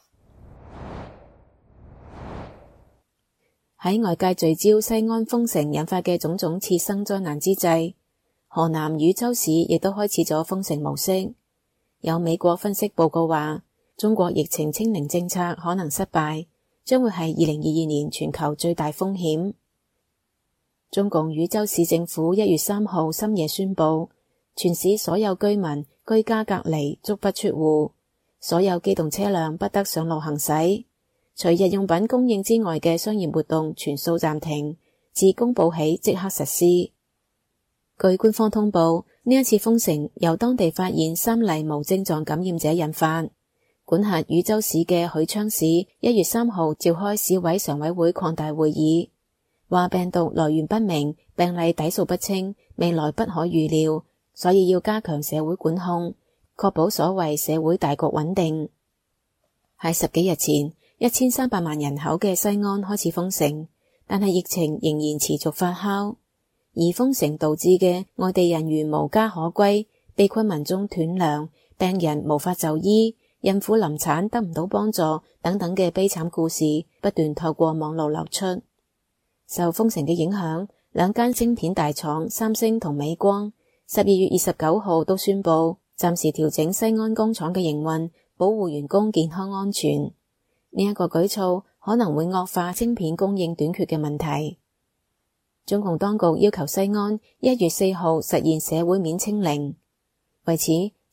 喺外界聚焦西安封城引發嘅種種次生災難之際，河南禹州市亦都開始咗封城模式。有美國分析報告話，中國疫情清零政策可能失敗，將會係2022年全球最大風險。中共禹州市政府1月3號深夜宣布，全市所有居民居家隔離，足不出戶，所有機動車輛不得上路行駛，除日用品供應之外嘅商業活動全數暫停，自公布起即刻實施。據官方通報，呢一次封城由當地發現3例無症狀感染者引發。管轄禹州市嘅許昌市1月3號召開市委常委會擴大會議，話病毒來源不明，病例底數不清，未來不可預料，所以要加強社會管控，確保所謂社會大局穩定。喺10幾日前，1300萬人口嘅西安開始封城，但係疫情仍然持續發酵。而封城導致嘅外地人員無家可歸、被困民眾斷糧、病人無法就醫、孕婦臨產得唔到幫助等等嘅悲慘故事不斷透過網絡流出。受封城嘅影響，2間晶片大廠三星同美光12月29號都宣布暫時調整西安工廠嘅營運，保護員工健康安全。呢一個舉措可能會惡化晶片供應短缺嘅問題。中共當局要求西安1月4號實現社會面清零，為此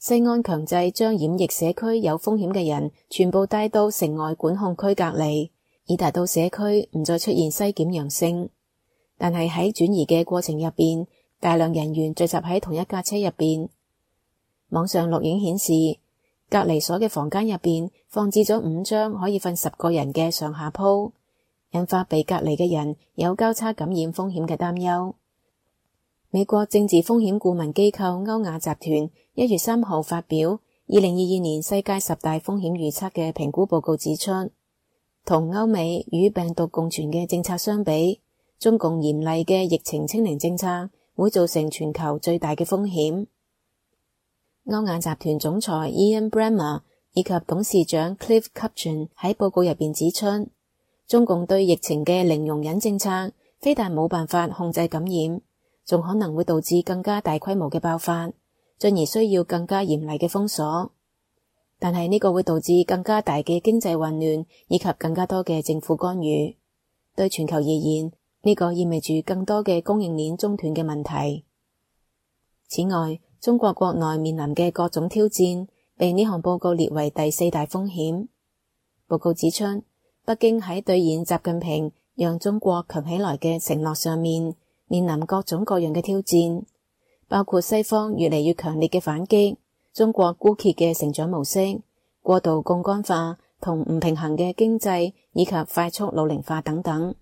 西安強制將染疫社區有風險嘅人全部帶到城外管控區隔離，以達到社區唔再出現篩檢陽性。但係喺轉移嘅過程入邊，大量人員聚集喺同一架車入邊。網上錄影顯示，隔離所嘅房間入邊放置咗5張可以瞓10個人嘅上下鋪，引發被隔離嘅人有交叉感染風險嘅擔憂。美國政治風險顧問機構歐亞集團1月3號發表2022年世界10大風險預測嘅評估報告指出，同歐美與病毒共存嘅政策相比，中共嚴厲嘅疫情清零政策會造成全球最大嘅風險。歐亞集團總裁 Ian Bremmer 以及董事長 Cliff Kupchan 喺報告入邊指出，中共對疫情嘅零容忍政策非但冇辦法控制感染，仲可能會導致更加大規模嘅爆發，進而需要更加嚴厲嘅封鎖。但係呢個會導致更加大嘅經濟混亂以及更加多嘅政府干預。對全球而言，呢個意味住更多嘅供應鏈中斷嘅問題。此外，中國國內面臨嘅各種挑戰被呢項報告列為第4大風險。報告指出，北京喺兌現習近平讓中國強起來嘅承諾上面臨各種各樣嘅挑戰，包括西方越嚟越強烈嘅反擊、中國枯竭嘅成長模式、過度槓桿化同唔平衡嘅經濟以及快速老齡化等等。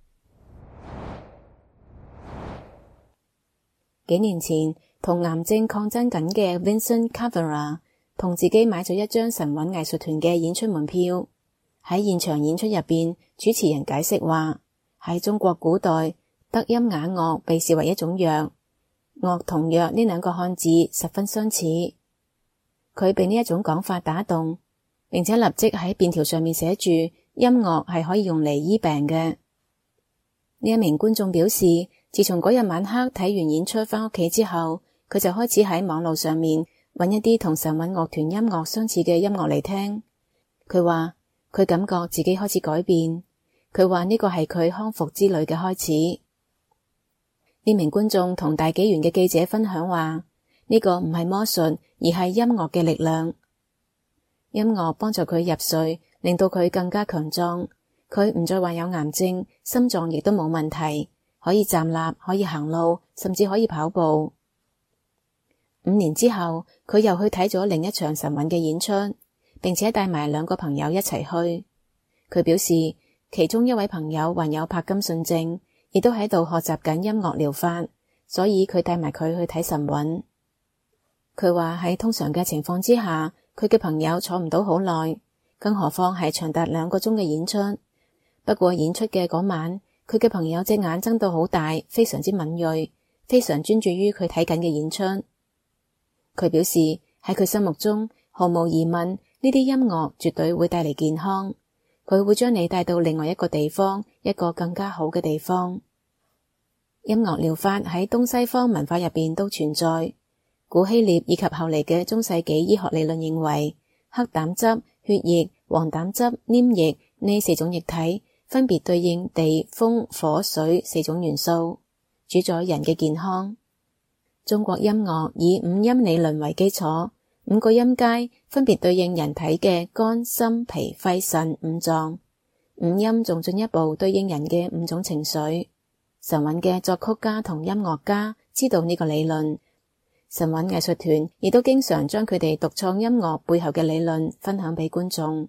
幾年前，同癌症抗爭緊嘅 Vincent Cabrera 同自己買咗一張神韻藝術團嘅演出門票。喺現場演出入邊，主持人解釋話，喺中國古代，德音雅樂被視為一種藥，樂同藥呢兩個漢字十分相似。佢被呢一種講法打動，並且立即喺便條上面寫住音樂係可以用嚟醫病嘅。呢一名觀眾表示，自從嗰日晚黑睇完演出返屋企之後，佢就開始喺網路上面揾一啲同神韻樂團音樂相似嘅音樂嚟聽。佢話佢感覺自己開始改變，佢話呢個係佢康復之旅嘅開始。呢名觀眾同大紀元嘅記者分享話，呢個唔係魔術，而係音樂嘅力量。音樂幫助佢入睡，令到佢更加強壯。佢唔再患有癌症，心臟亦都冇問題，可以站立，可以行路，甚至可以跑步。5年之後，佢又去睇咗另一場神韻嘅演出，並且帶埋2個朋友一齊去。佢表示，其中一位朋友患有帕金遜症，亦都喺度學習緊音樂療法，所以佢帶埋佢去睇神韻。佢話喺通常嘅情況之下，佢嘅朋友坐唔到好耐，更何況係長達2個鐘嘅演出。不過演出嘅嗰晚，佢嘅朋友隻眼睜到好大，非常之敏銳，非常專注於佢睇緊嘅演出。佢表示喺佢心目中，毫無疑問，呢啲音樂絕對會帶嚟健康，佢會將你帶到另外一個地方，一個更加好嘅地方。音樂療法喺東西方文化入邊都存在。古希臘以及後嚟嘅中世紀醫學理論認為，黑膽汁、血液、黃膽汁、黏液呢4種液體分別對應地、風、火、水4種元素，主宰人嘅健康。中國音樂以5音理論為基礎，5個音階分別對應人體嘅肝、心、脾、肺、腎5臟。5音仲進一步對應人嘅5種情緒。神韻嘅作曲家同音樂家知道呢個理論，神韻藝術團亦都經常將佢哋獨創音樂背後嘅理論分享俾觀眾。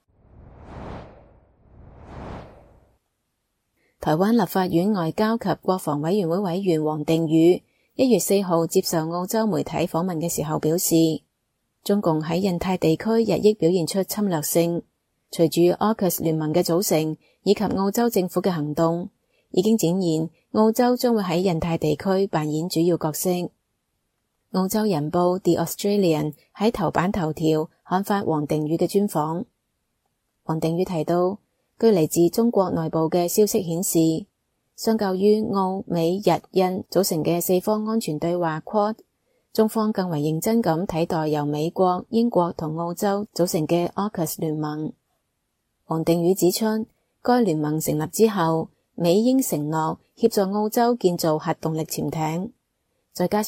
台灣立法院外交及國防委員會委員王定宇1月4號接受澳洲媒體訪問嘅時候表示，中共喺印太地區日益表現出侵略性，隨住 AUKUS 聯盟嘅組成以及澳洲政府嘅行動，已經展現澳洲將會喺印太地區扮演主要角色。澳洲人報 The Australian 喺頭版頭條刊發王定宇嘅專訪。王定宇提到，據嚟自中國內部嘅消息顯示，相較於澳、美、日、印組成嘅4方安全對話 Quad， 中方更為認真咁睇待由美國、英國同澳洲組成嘅 AUKUS 聯盟。王定宇指出，該聯盟成立之後，美英承諾協助澳洲建造核動力潛艇，再加上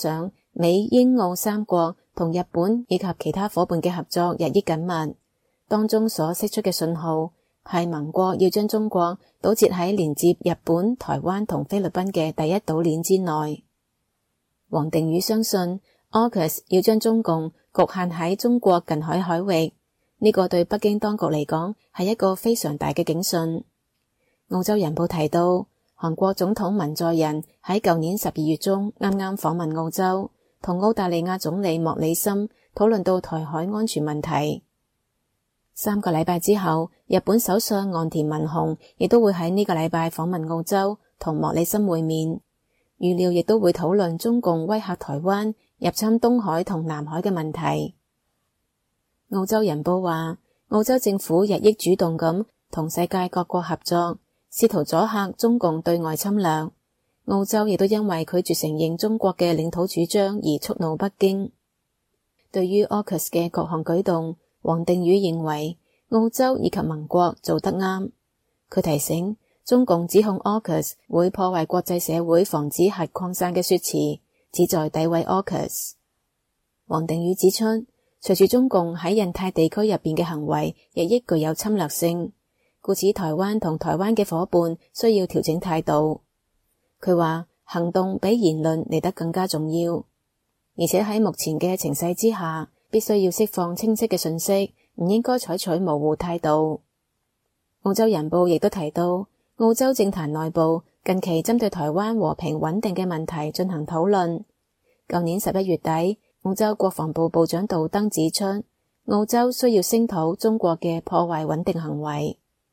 美、英、澳三國同日本以及其他伙伴嘅合作日益緊密，當中所釋出嘅信號係盟國要將中國堵截喺連接日本、台灣同菲律賓嘅第一島鏈之內。王定宇相信 AUKUS 要將中共局限喺中國近海海域，呢個對北京當局嚟講係一個非常大嘅警訊。澳洲人報提到，韓國總統文在寅喺舊年12月中啱啱訪問澳洲，同澳大利亞總理莫里森討論到台海安全問題。3個禮拜之後，日本首相岸田文雄亦都會喺呢個禮拜訪問澳洲，同莫里森會面，預料亦都會討論中共威嚇台灣、入侵東海同南海嘅問題。澳洲人報話，澳洲政府日益主動咁同世界各國合作，試圖阻嚇中共對外侵略。澳洲亦都因為拒絕承認中國嘅領土主張而觸怒北京。對於 AUKUS 嘅各項舉動，王定宇認為澳洲以及盟國做得啱。佢提醒，中共指控 AUKUS 會破壞國際社會防止核擴散嘅說辭，旨在詆毀 AUKUS。王定宇指出，隨住中共喺印太地區入邊嘅行為日益具有侵略性，故此台灣同台灣嘅夥伴需要調整態度。佢話行動比言論嚟得更加重要，而且喺目前嘅情勢之下，必須要釋放清晰嘅信息，唔應該採取模糊態度。澳洲人報亦都提到，澳洲政壇內部近期針對台灣和平穩定嘅問題進行討論。舊年11月底，澳洲國防部部長杜登指出，澳洲需要聲討中國嘅破壞穩定行為。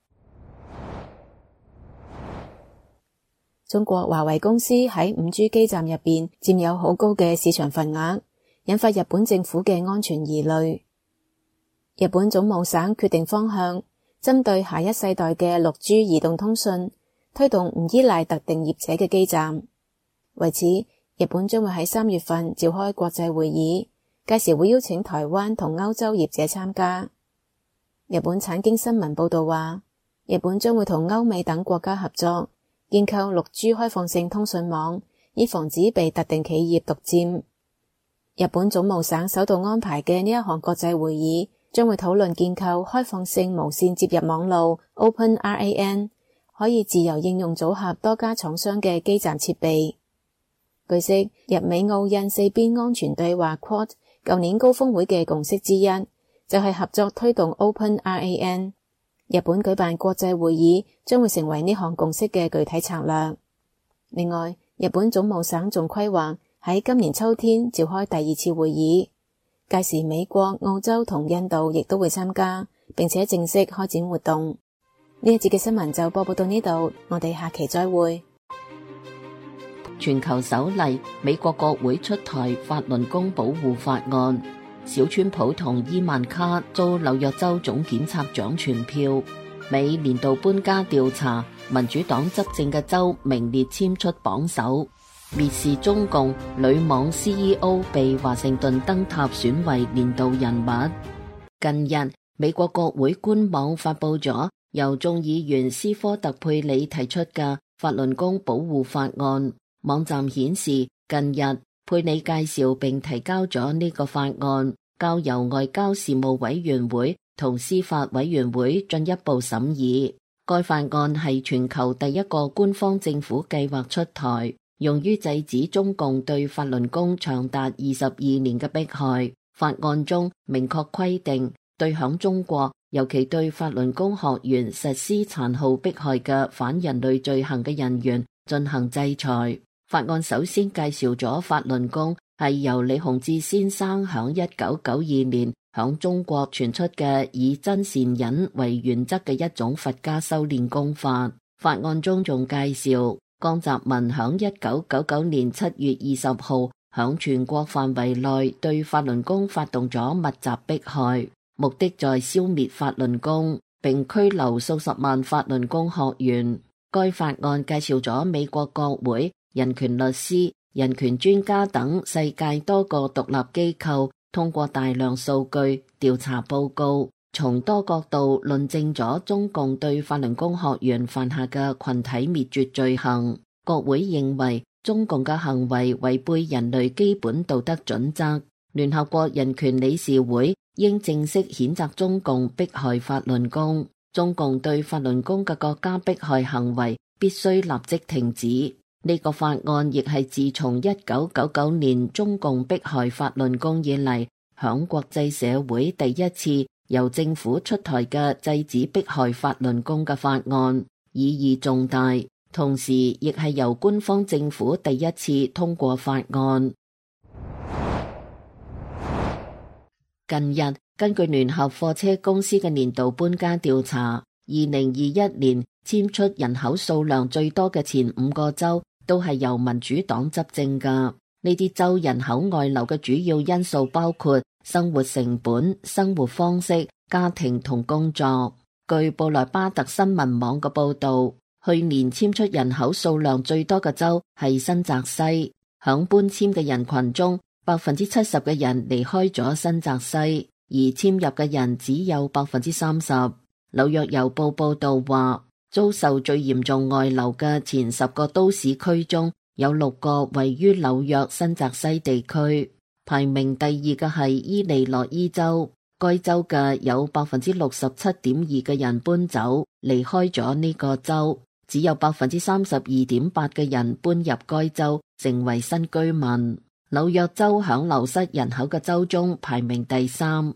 中國華為公司喺 5G 基站入邊佔有好高嘅市場份額，引發日本政府嘅安全疑慮。日本總務省決定方向，針對下一世代嘅 6G 移動通訊，推動唔依賴特定業者嘅基站。為此，日本將會喺3月份召開國際會議，屆時會邀請台灣同歐洲業者參加。日本產經新聞報道話，日本將會同歐美等國家合作，建構 6G 開放性通訊網，以防止被特定企業獨佔。日本總務省首度安排嘅呢一項國際會議，將會討論建構開放性無線接入網路 Open RAN， 可以自由應用組合多家廠商嘅基站設備。據悉，日美澳印4邊安全對話 Quad 舊年高峰會嘅共識之一，就係合作推動 Open RAN。日本舉辦國際會議將會成為呢項共識嘅具體策略。另外，日本總務省仲規劃喺今年秋天召開第2次會議，屆時美國、澳洲同印度亦都會參加，並且正式開展活動。呢一節嘅新聞就播報到呢度，我哋下期再會。 全球首例，美國國會出台法輪功保護法案。小川普同伊萬卡遭紐約州總檢察長傳票。美年度搬家調查，民主黨執政嘅州名列簽出榜首。蔑視中共女網 CEO 被華盛頓燈塔選為年度人物。近日，美國國會官網發佈咗由眾議員斯科特佩里提出嘅法輪功保護法案。網站顯示，近日佩里介紹並提交咗呢個法案，交由外交事務委員會同司法委員會進一步審議。該法案係全球第一個官方政府計劃出台，用於制止中共對法輪功長達22年嘅迫害。法案中明確規定，對響中國，尤其對法輪功學員實施殘酷迫害嘅反人類罪行嘅人員進行制裁。法案首先介紹咗法輪功係由李洪志先生響1992年響中國傳出嘅以真善忍為原則嘅一種佛家修煉功法。法案中仲介紹江澤民響1999年7月20號響全國範圍內對法輪功發動咗密集迫害，目的在消滅法輪功，並拘留數十萬法輪功學員。該法案介紹咗美國國會、人權律師、人權專家等世界多個獨立機構通過大量數據調查報告，從多角度論證咗中共對法輪功學員犯下嘅群體滅絕罪行。國會認為中共嘅行為違背人類基本道德準則。聯合國人權理事會應正式譴責中共迫害法輪功。中共對法輪功嘅國家迫害行為必須立即停止。呢個法案亦係自從1999年中共迫害法輪功以嚟，響國際社會第一次由政府出台嘅制止迫害法輪功嘅法案，意義重大。同時亦係由官方政府第一次通過法案。近日，根據聯合貨車公司嘅年度搬家調查，2021年遷出人口數量最多嘅前5個州都係由民主黨執政㗎。呢啲州人口外流嘅主要因素包括生活成本、生活方式、家庭同工作。據布萊巴特新聞網嘅報導，去年遷出人口數量最多嘅州係新澤西，響搬遷嘅人群中，70%嘅人離開咗新澤西，而遷入嘅人只有30%。紐約郵報報導話，遭受最嚴重外流嘅前10個都市區中，有6個位於紐約新澤西地區。排名第2嘅係伊利諾伊州，該州嘅有67.2%嘅人搬走，離開咗呢個州，只有32.8%嘅人搬入該州，成為新居民。紐約州響流失人口嘅州中排名第3，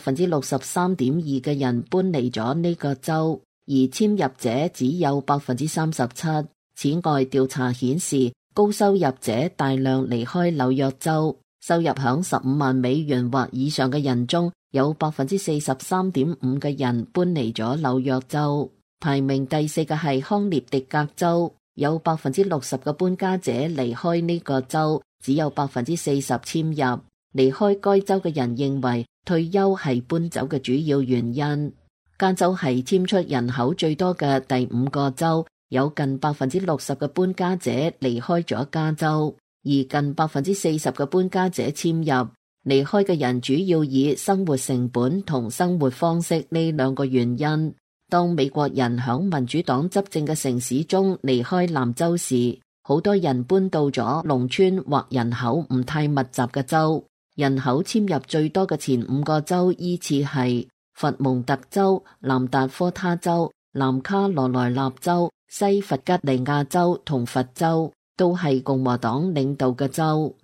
63.2% 嘅人搬離咗呢個州，而遷入者只有 37%。此外，調查顯示高收入者大量離開紐約州，收入響15萬美元或以上嘅人中有 43.5% 嘅人搬離咗紐約州。排名第4嘅係康涅狄格州，有 60% 嘅搬家者離開呢個州，只有 40% 遷入。離開該州嘅人認為退休係搬走嘅主要原因。加州係遷出人口最多嘅第5個州，有近 60% 嘅搬家者離開咗加州，而近 40% 嘅搬家者遷入。離開嘅人主要以生活成本同生活方式呢2個原因。當美國人響民主黨執政嘅城市中離開南州時，好多人搬到咗農村或人口唔太密集嘅州。人口遷入最多嘅前5個州依次係佛蒙特州、南達科他州、南卡羅來納州、西弗吉尼亞州同佛州，都係共和黨領導嘅州。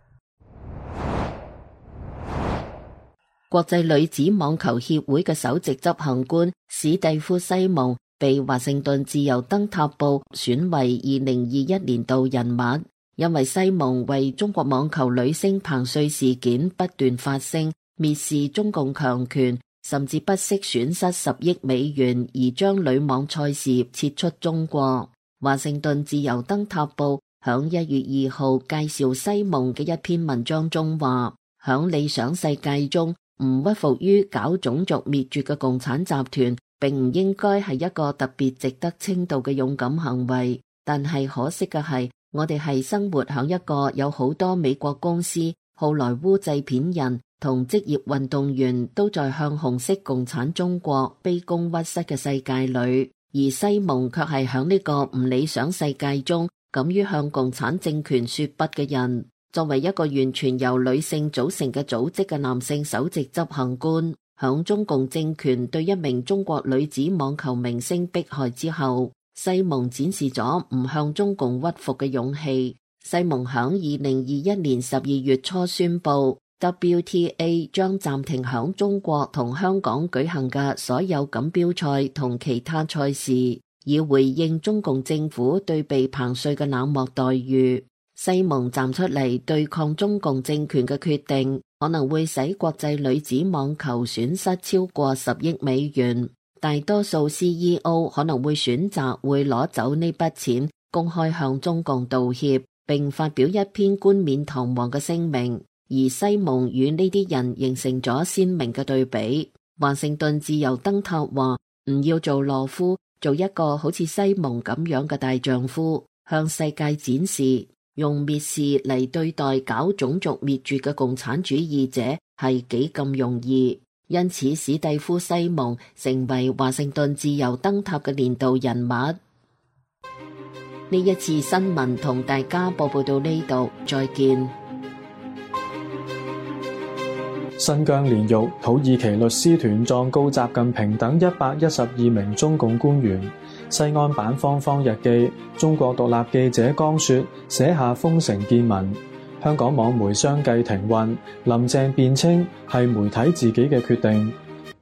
國際女子網球協會嘅首席執行官史蒂夫西蒙被華盛頓自由燈塔報選為2021年度人物，因為西蒙為中國網球女星彭帥事件不斷發聲，蔑視中共強權，甚至不惜損失10億美元而將女網賽事撤出中國。華盛頓自由燈塔報響1月2號介紹西蒙嘅一篇文章中話，響理想世界中，唔屈服於搞種族滅絕嘅共產集團，並唔應該係一個特別值得稱道嘅勇敢行為。但係可惜嘅係，我哋係生活響一個有好多美國公司、好萊塢製片人同職業運動員都在向紅色共產中國卑躬屈膝嘅世界裏，而西蒙卻係響呢個唔理想世界中敢於向共產政權說不嘅人。作為一個完全由女性組成嘅組織嘅男性首席執行官，響中共政權對一名中國女子網球明星迫害之後，西蒙展示咗唔向中共屈服嘅勇氣。西蒙響2021年12月初宣布 WTA 將暫停響中國同香港舉行嘅所有錦標賽同其他賽事，以回應中共政府對被彭帥嘅冷漠待遇。西蒙站出嚟對抗中共政權嘅決定，可能會使國際女子網球損失超過10億美元。大多數 CEO 可能會選擇會攞走呢筆錢，公開向中共道歉，並發表一篇冠冕堂皇嘅聲明。而西蒙與呢啲人形成咗鮮明嘅對比。華盛頓自由燈塔話，唔要做懦夫，做一個好似西蒙咁樣嘅大丈夫，向世界展示用蔑視嚟對待搞種族滅絕嘅共產主義者係幾咁容易。因此，史蒂夫西蒙成為華盛頓自由燈塔嘅年度人物。 呢一次新聞同大家播報到呢度，再見。 新疆連獄，土耳其律師團狀告習近平等112名中共官員。西安版方方日記，中國獨立記者江雪寫下封城見聞。香港網媒相繼停運，林鄭辯稱係媒體自己嘅決定。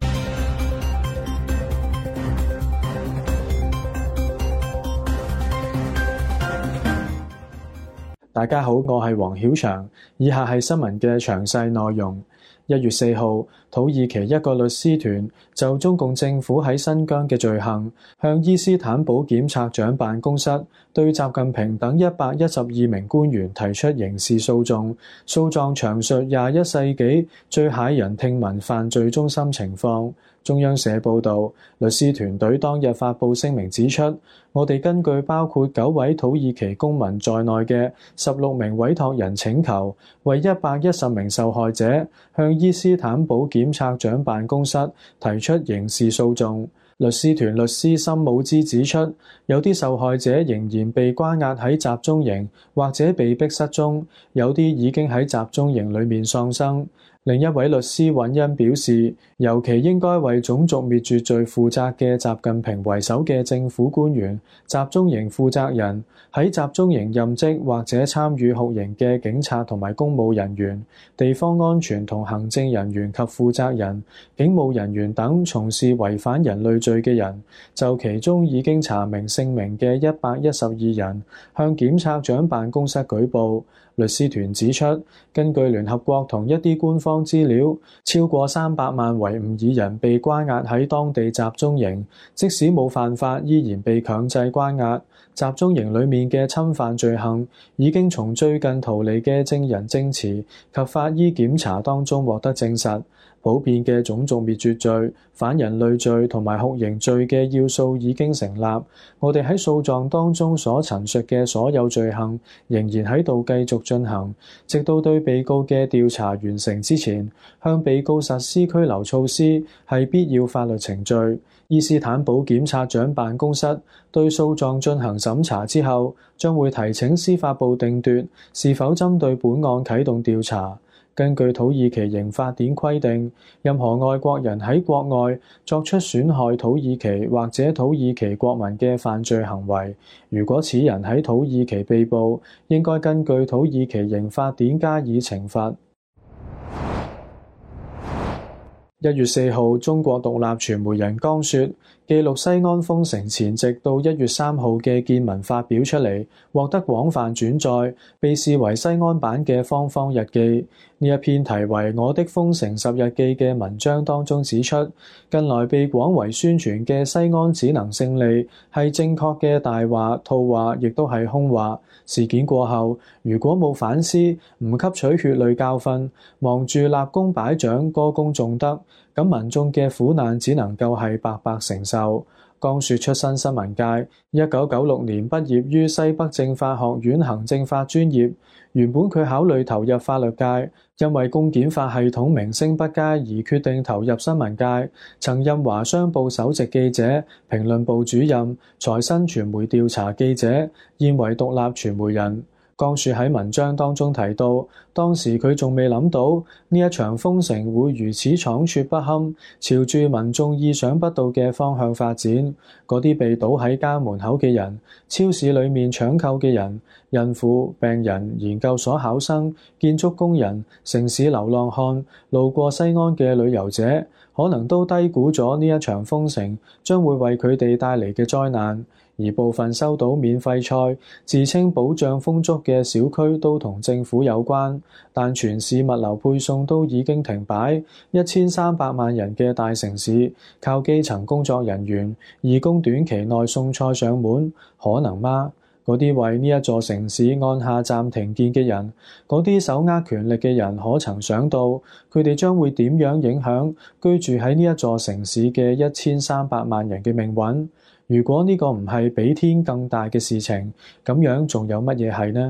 大家好，我係黃曉翔，以下係新聞嘅詳細內容。1月4號，土耳其一個律師團就中共政府喺新疆嘅罪行，向伊斯坦堡檢察長辦公室對習近平等112名官員提出刑事訴訟。訴狀詳述21世紀最駭人聽聞犯罪中心情況。中央社報導，律師團隊當日發布聲明指出，我哋根據包括9位土耳其公民在內嘅16名委託人請求，為110名受害者向伊斯坦堡檢察長辦公室提出刑事訴訟。律師團律師森武之指出，有啲受害者仍然被關押喺集中營或者被逼失蹤，有啲已經喺集中營裡面喪生。另一位律師尹恩表示，尤其應該為種族滅絕罪負責嘅習近平為首嘅政府官員、集中營負責人、喺集中營任職或者參與酷刑嘅警察同埋公務人員、地方安全同行政人員及負責人、警務人員等從事違反人類罪嘅人，就其中已經查明姓名嘅112人，向檢察長辦公室舉報。律師團指出，根據聯合國同一啲官方資料，超過300萬維吾爾人被關押喺當地集中營，即使冇犯法，依然被強制關押。集中營裡面嘅侵犯罪行已經從最近逃離嘅證人證詞及法醫檢查當中獲得證實。普遍嘅種族滅絕罪、反人類罪同埋酷刑罪嘅要素已經成立。我哋喺訴狀當中所陳述嘅所有罪行仍然喺度繼續進行，直到對被告嘅調查完成之前。向被告實施拘留措施係必要法律程序。伊斯坦堡檢察長辦公室對訴狀進行審查之後，將會提請司法部定奪是否針對本案啟動調查。根據土耳其刑法典規定，任何外國人喺國外作出損害土耳其或者土耳其國民嘅犯罪行為，如果此人喺土耳其被捕，應該根據土耳其刑法典加以懲罰。1月4號，中國獨立傳媒人江雪記錄西安封城前夕到1月3號嘅見聞發表出嚟，獲得廣泛轉載，被視為西安版嘅方方日記。呢一篇題為《我的封城10日記》嘅文章當中指出，近來被廣為宣傳嘅西安只能勝利係正確嘅大話、套話，亦都係空話。事件過後，如果冇反思，唔吸取血淚教訓，忙住立功擺獎、歌功頌德，咁民眾嘅苦難只能夠係白白承受。江雪出身新聞界，1996年畢業於西北政法學院行政法專業。原本佢考慮投入法律界，因為公檢法系統名聲不佳而決定投入新聞界。曾任華商報首席記者、評論部主任、財新傳媒調查記者，現為獨立傳媒人。江雪喺文章當中提到，當時佢仲未諗到呢一場封城會如此倉促不堪，朝住民眾意想不到嘅方向發展。嗰啲被堵喺家門口嘅人、超市裡面搶購嘅人、孕婦、病人、研究所考生、建築工人、城市流浪漢、路過西安嘅旅遊者，可能都低估咗呢一場封城將會為佢哋帶嚟嘅災難。而部分收到免費菜、自稱保障豐足嘅小區都同政府有關，但全市物流配送都已經停擺。1300萬人嘅大城市，靠基層工作人員、義工短期內送菜上門，可能嗎？嗰啲為呢一座城市按下暫停鍵嘅人，嗰啲手握權力嘅人，可曾想到佢哋將會點樣影響居住喺呢一座城市嘅1300萬人嘅命運？如果呢個唔係比天更大嘅事情，咁樣仲有乜嘢係呢？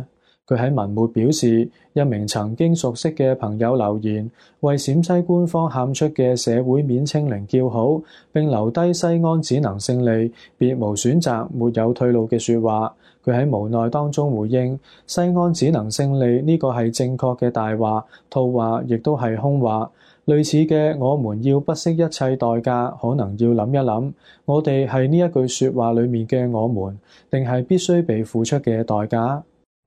佢喺文末表示，一名曾經熟悉嘅朋友留言，為陝西官方喊出嘅社會面清零叫好，並留低西安只能勝利，別無選擇，沒有退路嘅說話。佢喺無奈當中回應，西安只能勝利呢個係正確嘅大話，套話亦都係空話。類似嘅我們要不惜一切代價，可能要諗一諗，我哋係呢一句說話裡面嘅我們，定係必須被付出嘅代價？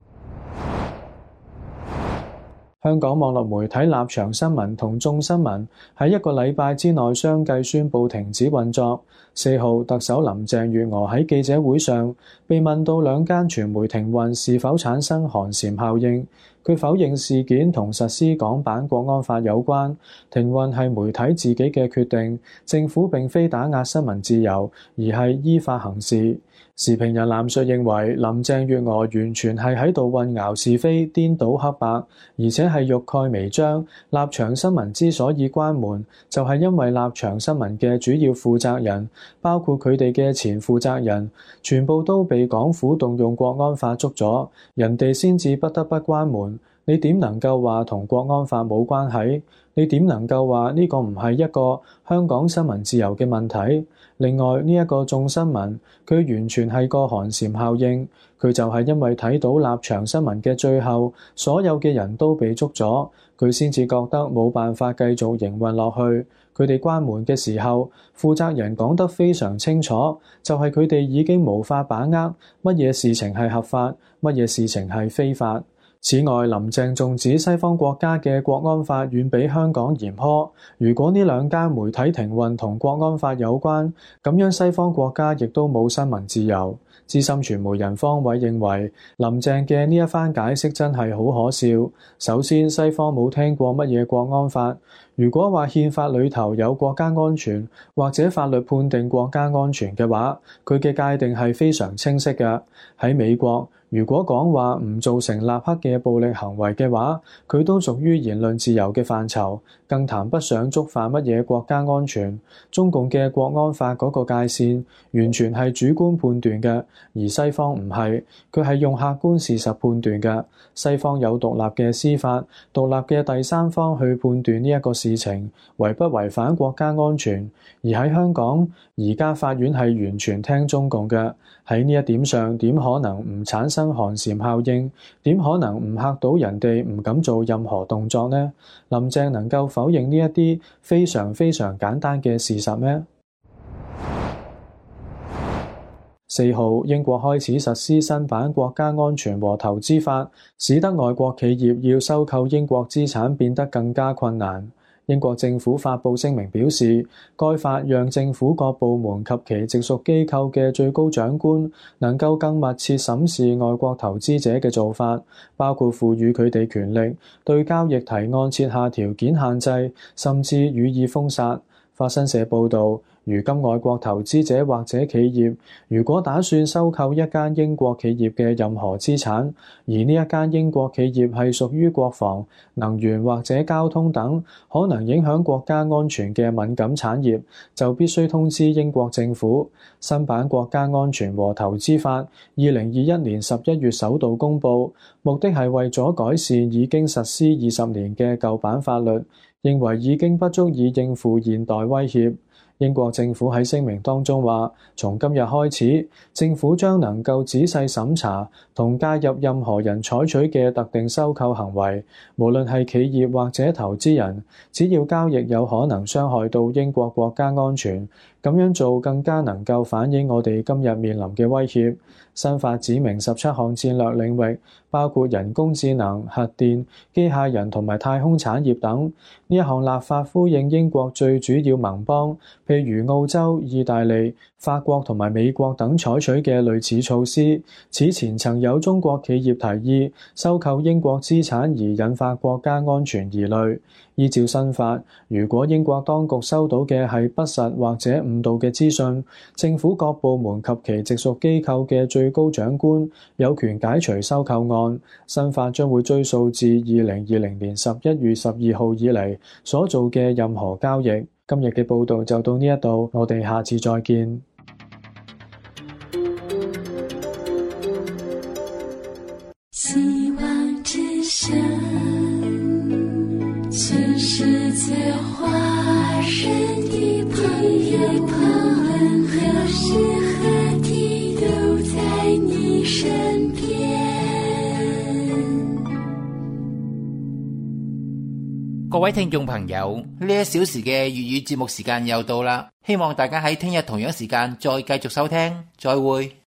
香港網絡媒體立場新聞同眾新聞喺一個禮拜之內相繼宣布停止運作。4號，特首林鄭月娥喺記者會上被問到兩間傳媒停運是否產生寒蟬效應，佢否認事件同實施港版國安法有關，停運係媒體自己嘅決定，政府並非打壓新聞自由，而係依法行事。時評人藍述認為，林鄭月娥完全係喺度混淆是非、顛倒黑白，而且係欲蓋彌彰。立場新聞之所以關門，就係因為立場新聞嘅主要負責人，包括佢哋嘅前負責人，全部都被港府動用國安法捉咗，人哋先至不得不關門。你點能夠話同國安法冇關係？你點能夠話呢個唔係一個香港新聞自由嘅問題？另外呢一個眾新聞，佢完全係個寒蟬效應，佢就係因為睇到立場新聞嘅最後，所有嘅人都被捉咗，佢先至覺得冇辦法繼續營運落去。佢哋關門嘅時候，負責人講得非常清楚，就係佢哋已經無法把握乜嘢事情係合法，乜嘢事情係非法。此外，林鄭仲指西方國家嘅國安法遠比香港嚴苛。如果呢兩間媒體停運同國安法有關，咁樣西方國家亦都冇新聞自由。資深傳媒人方偉認為，林鄭嘅呢一番解釋真係好可笑。首先，西方冇聽過乜嘢國安法。如果話憲法裏頭有國家安全，或者法律判定國家安全嘅話，佢嘅界定係非常清晰嘅。喺美國，如果講話唔造成立刻嘅暴力行為嘅話，佢都屬於言論自由嘅範疇，更談不上觸犯乜嘢國家安全。中共嘅國安法嗰個界線完全係主觀判斷嘅，而西方唔係，佢係用客觀事實判斷嘅。西方有獨立嘅司法，獨立嘅第三方去判斷呢一個事情違不違反國家安全。而喺香港，而家法院係完全聽中共嘅，喺呢一點上點可能唔產生寒蟬效應？點可能唔嚇到人哋唔敢做任何動作呢？林鄭能夠否認呢一啲非常非常簡單嘅事實咩？4號，英國開始實施新版國家安全和投資法，使得外國企業要收購英國資產變得更加困難。英國政府發布聲明表示，該法讓政府各部門及其直屬機構嘅最高長官能夠更密切審視外國投資者嘅做法，包括賦予佢哋權力對交易提案設下條件限制，甚至予以封殺。法新社報導，如今外國投資者或者企業如果打算收購一間英國企業嘅任何資產，而呢一間英國企業係屬於國防、能源或者交通等可能影響國家安全嘅敏感產業，就必須通知英國政府。新版國家安全和投資法2021年11月首度公佈，目的係為咗改善已經實施20年嘅舊版法律，認為已經不足以應付現代威脅。英國政府喺聲明當中話，從今日開始，政府將能夠仔細審查同介入任何人採取嘅特定收購行為，無論係企業或者投資人，只要交易有可能傷害到英國國家安全，咁樣做更加能夠反映我哋今日面臨嘅威脅。新法指明17項戰略領域，包括人工智能、核電、機械人同埋太空產業等。呢一項立法呼應英國最主要盟邦，譬如澳洲、意大利、法國同埋美國等採取嘅類似措施。此前曾有中國企業提議收購英國資產而引發國家安全疑慮。依照新法，如果英國當局收到嘅係不實或者誤導嘅資訊，政府各部門及其直屬機構嘅最高長官有權解除收購案。新法將會追溯至2020年11月12號以嚟所做嘅任何交易。今日嘅報導就到呢一度，我哋下次再見。 希望各位聽眾朋友，呢一小時嘅粵語節目時間又到啦，希望大家喺聽日同樣時間再繼續收聽，再會。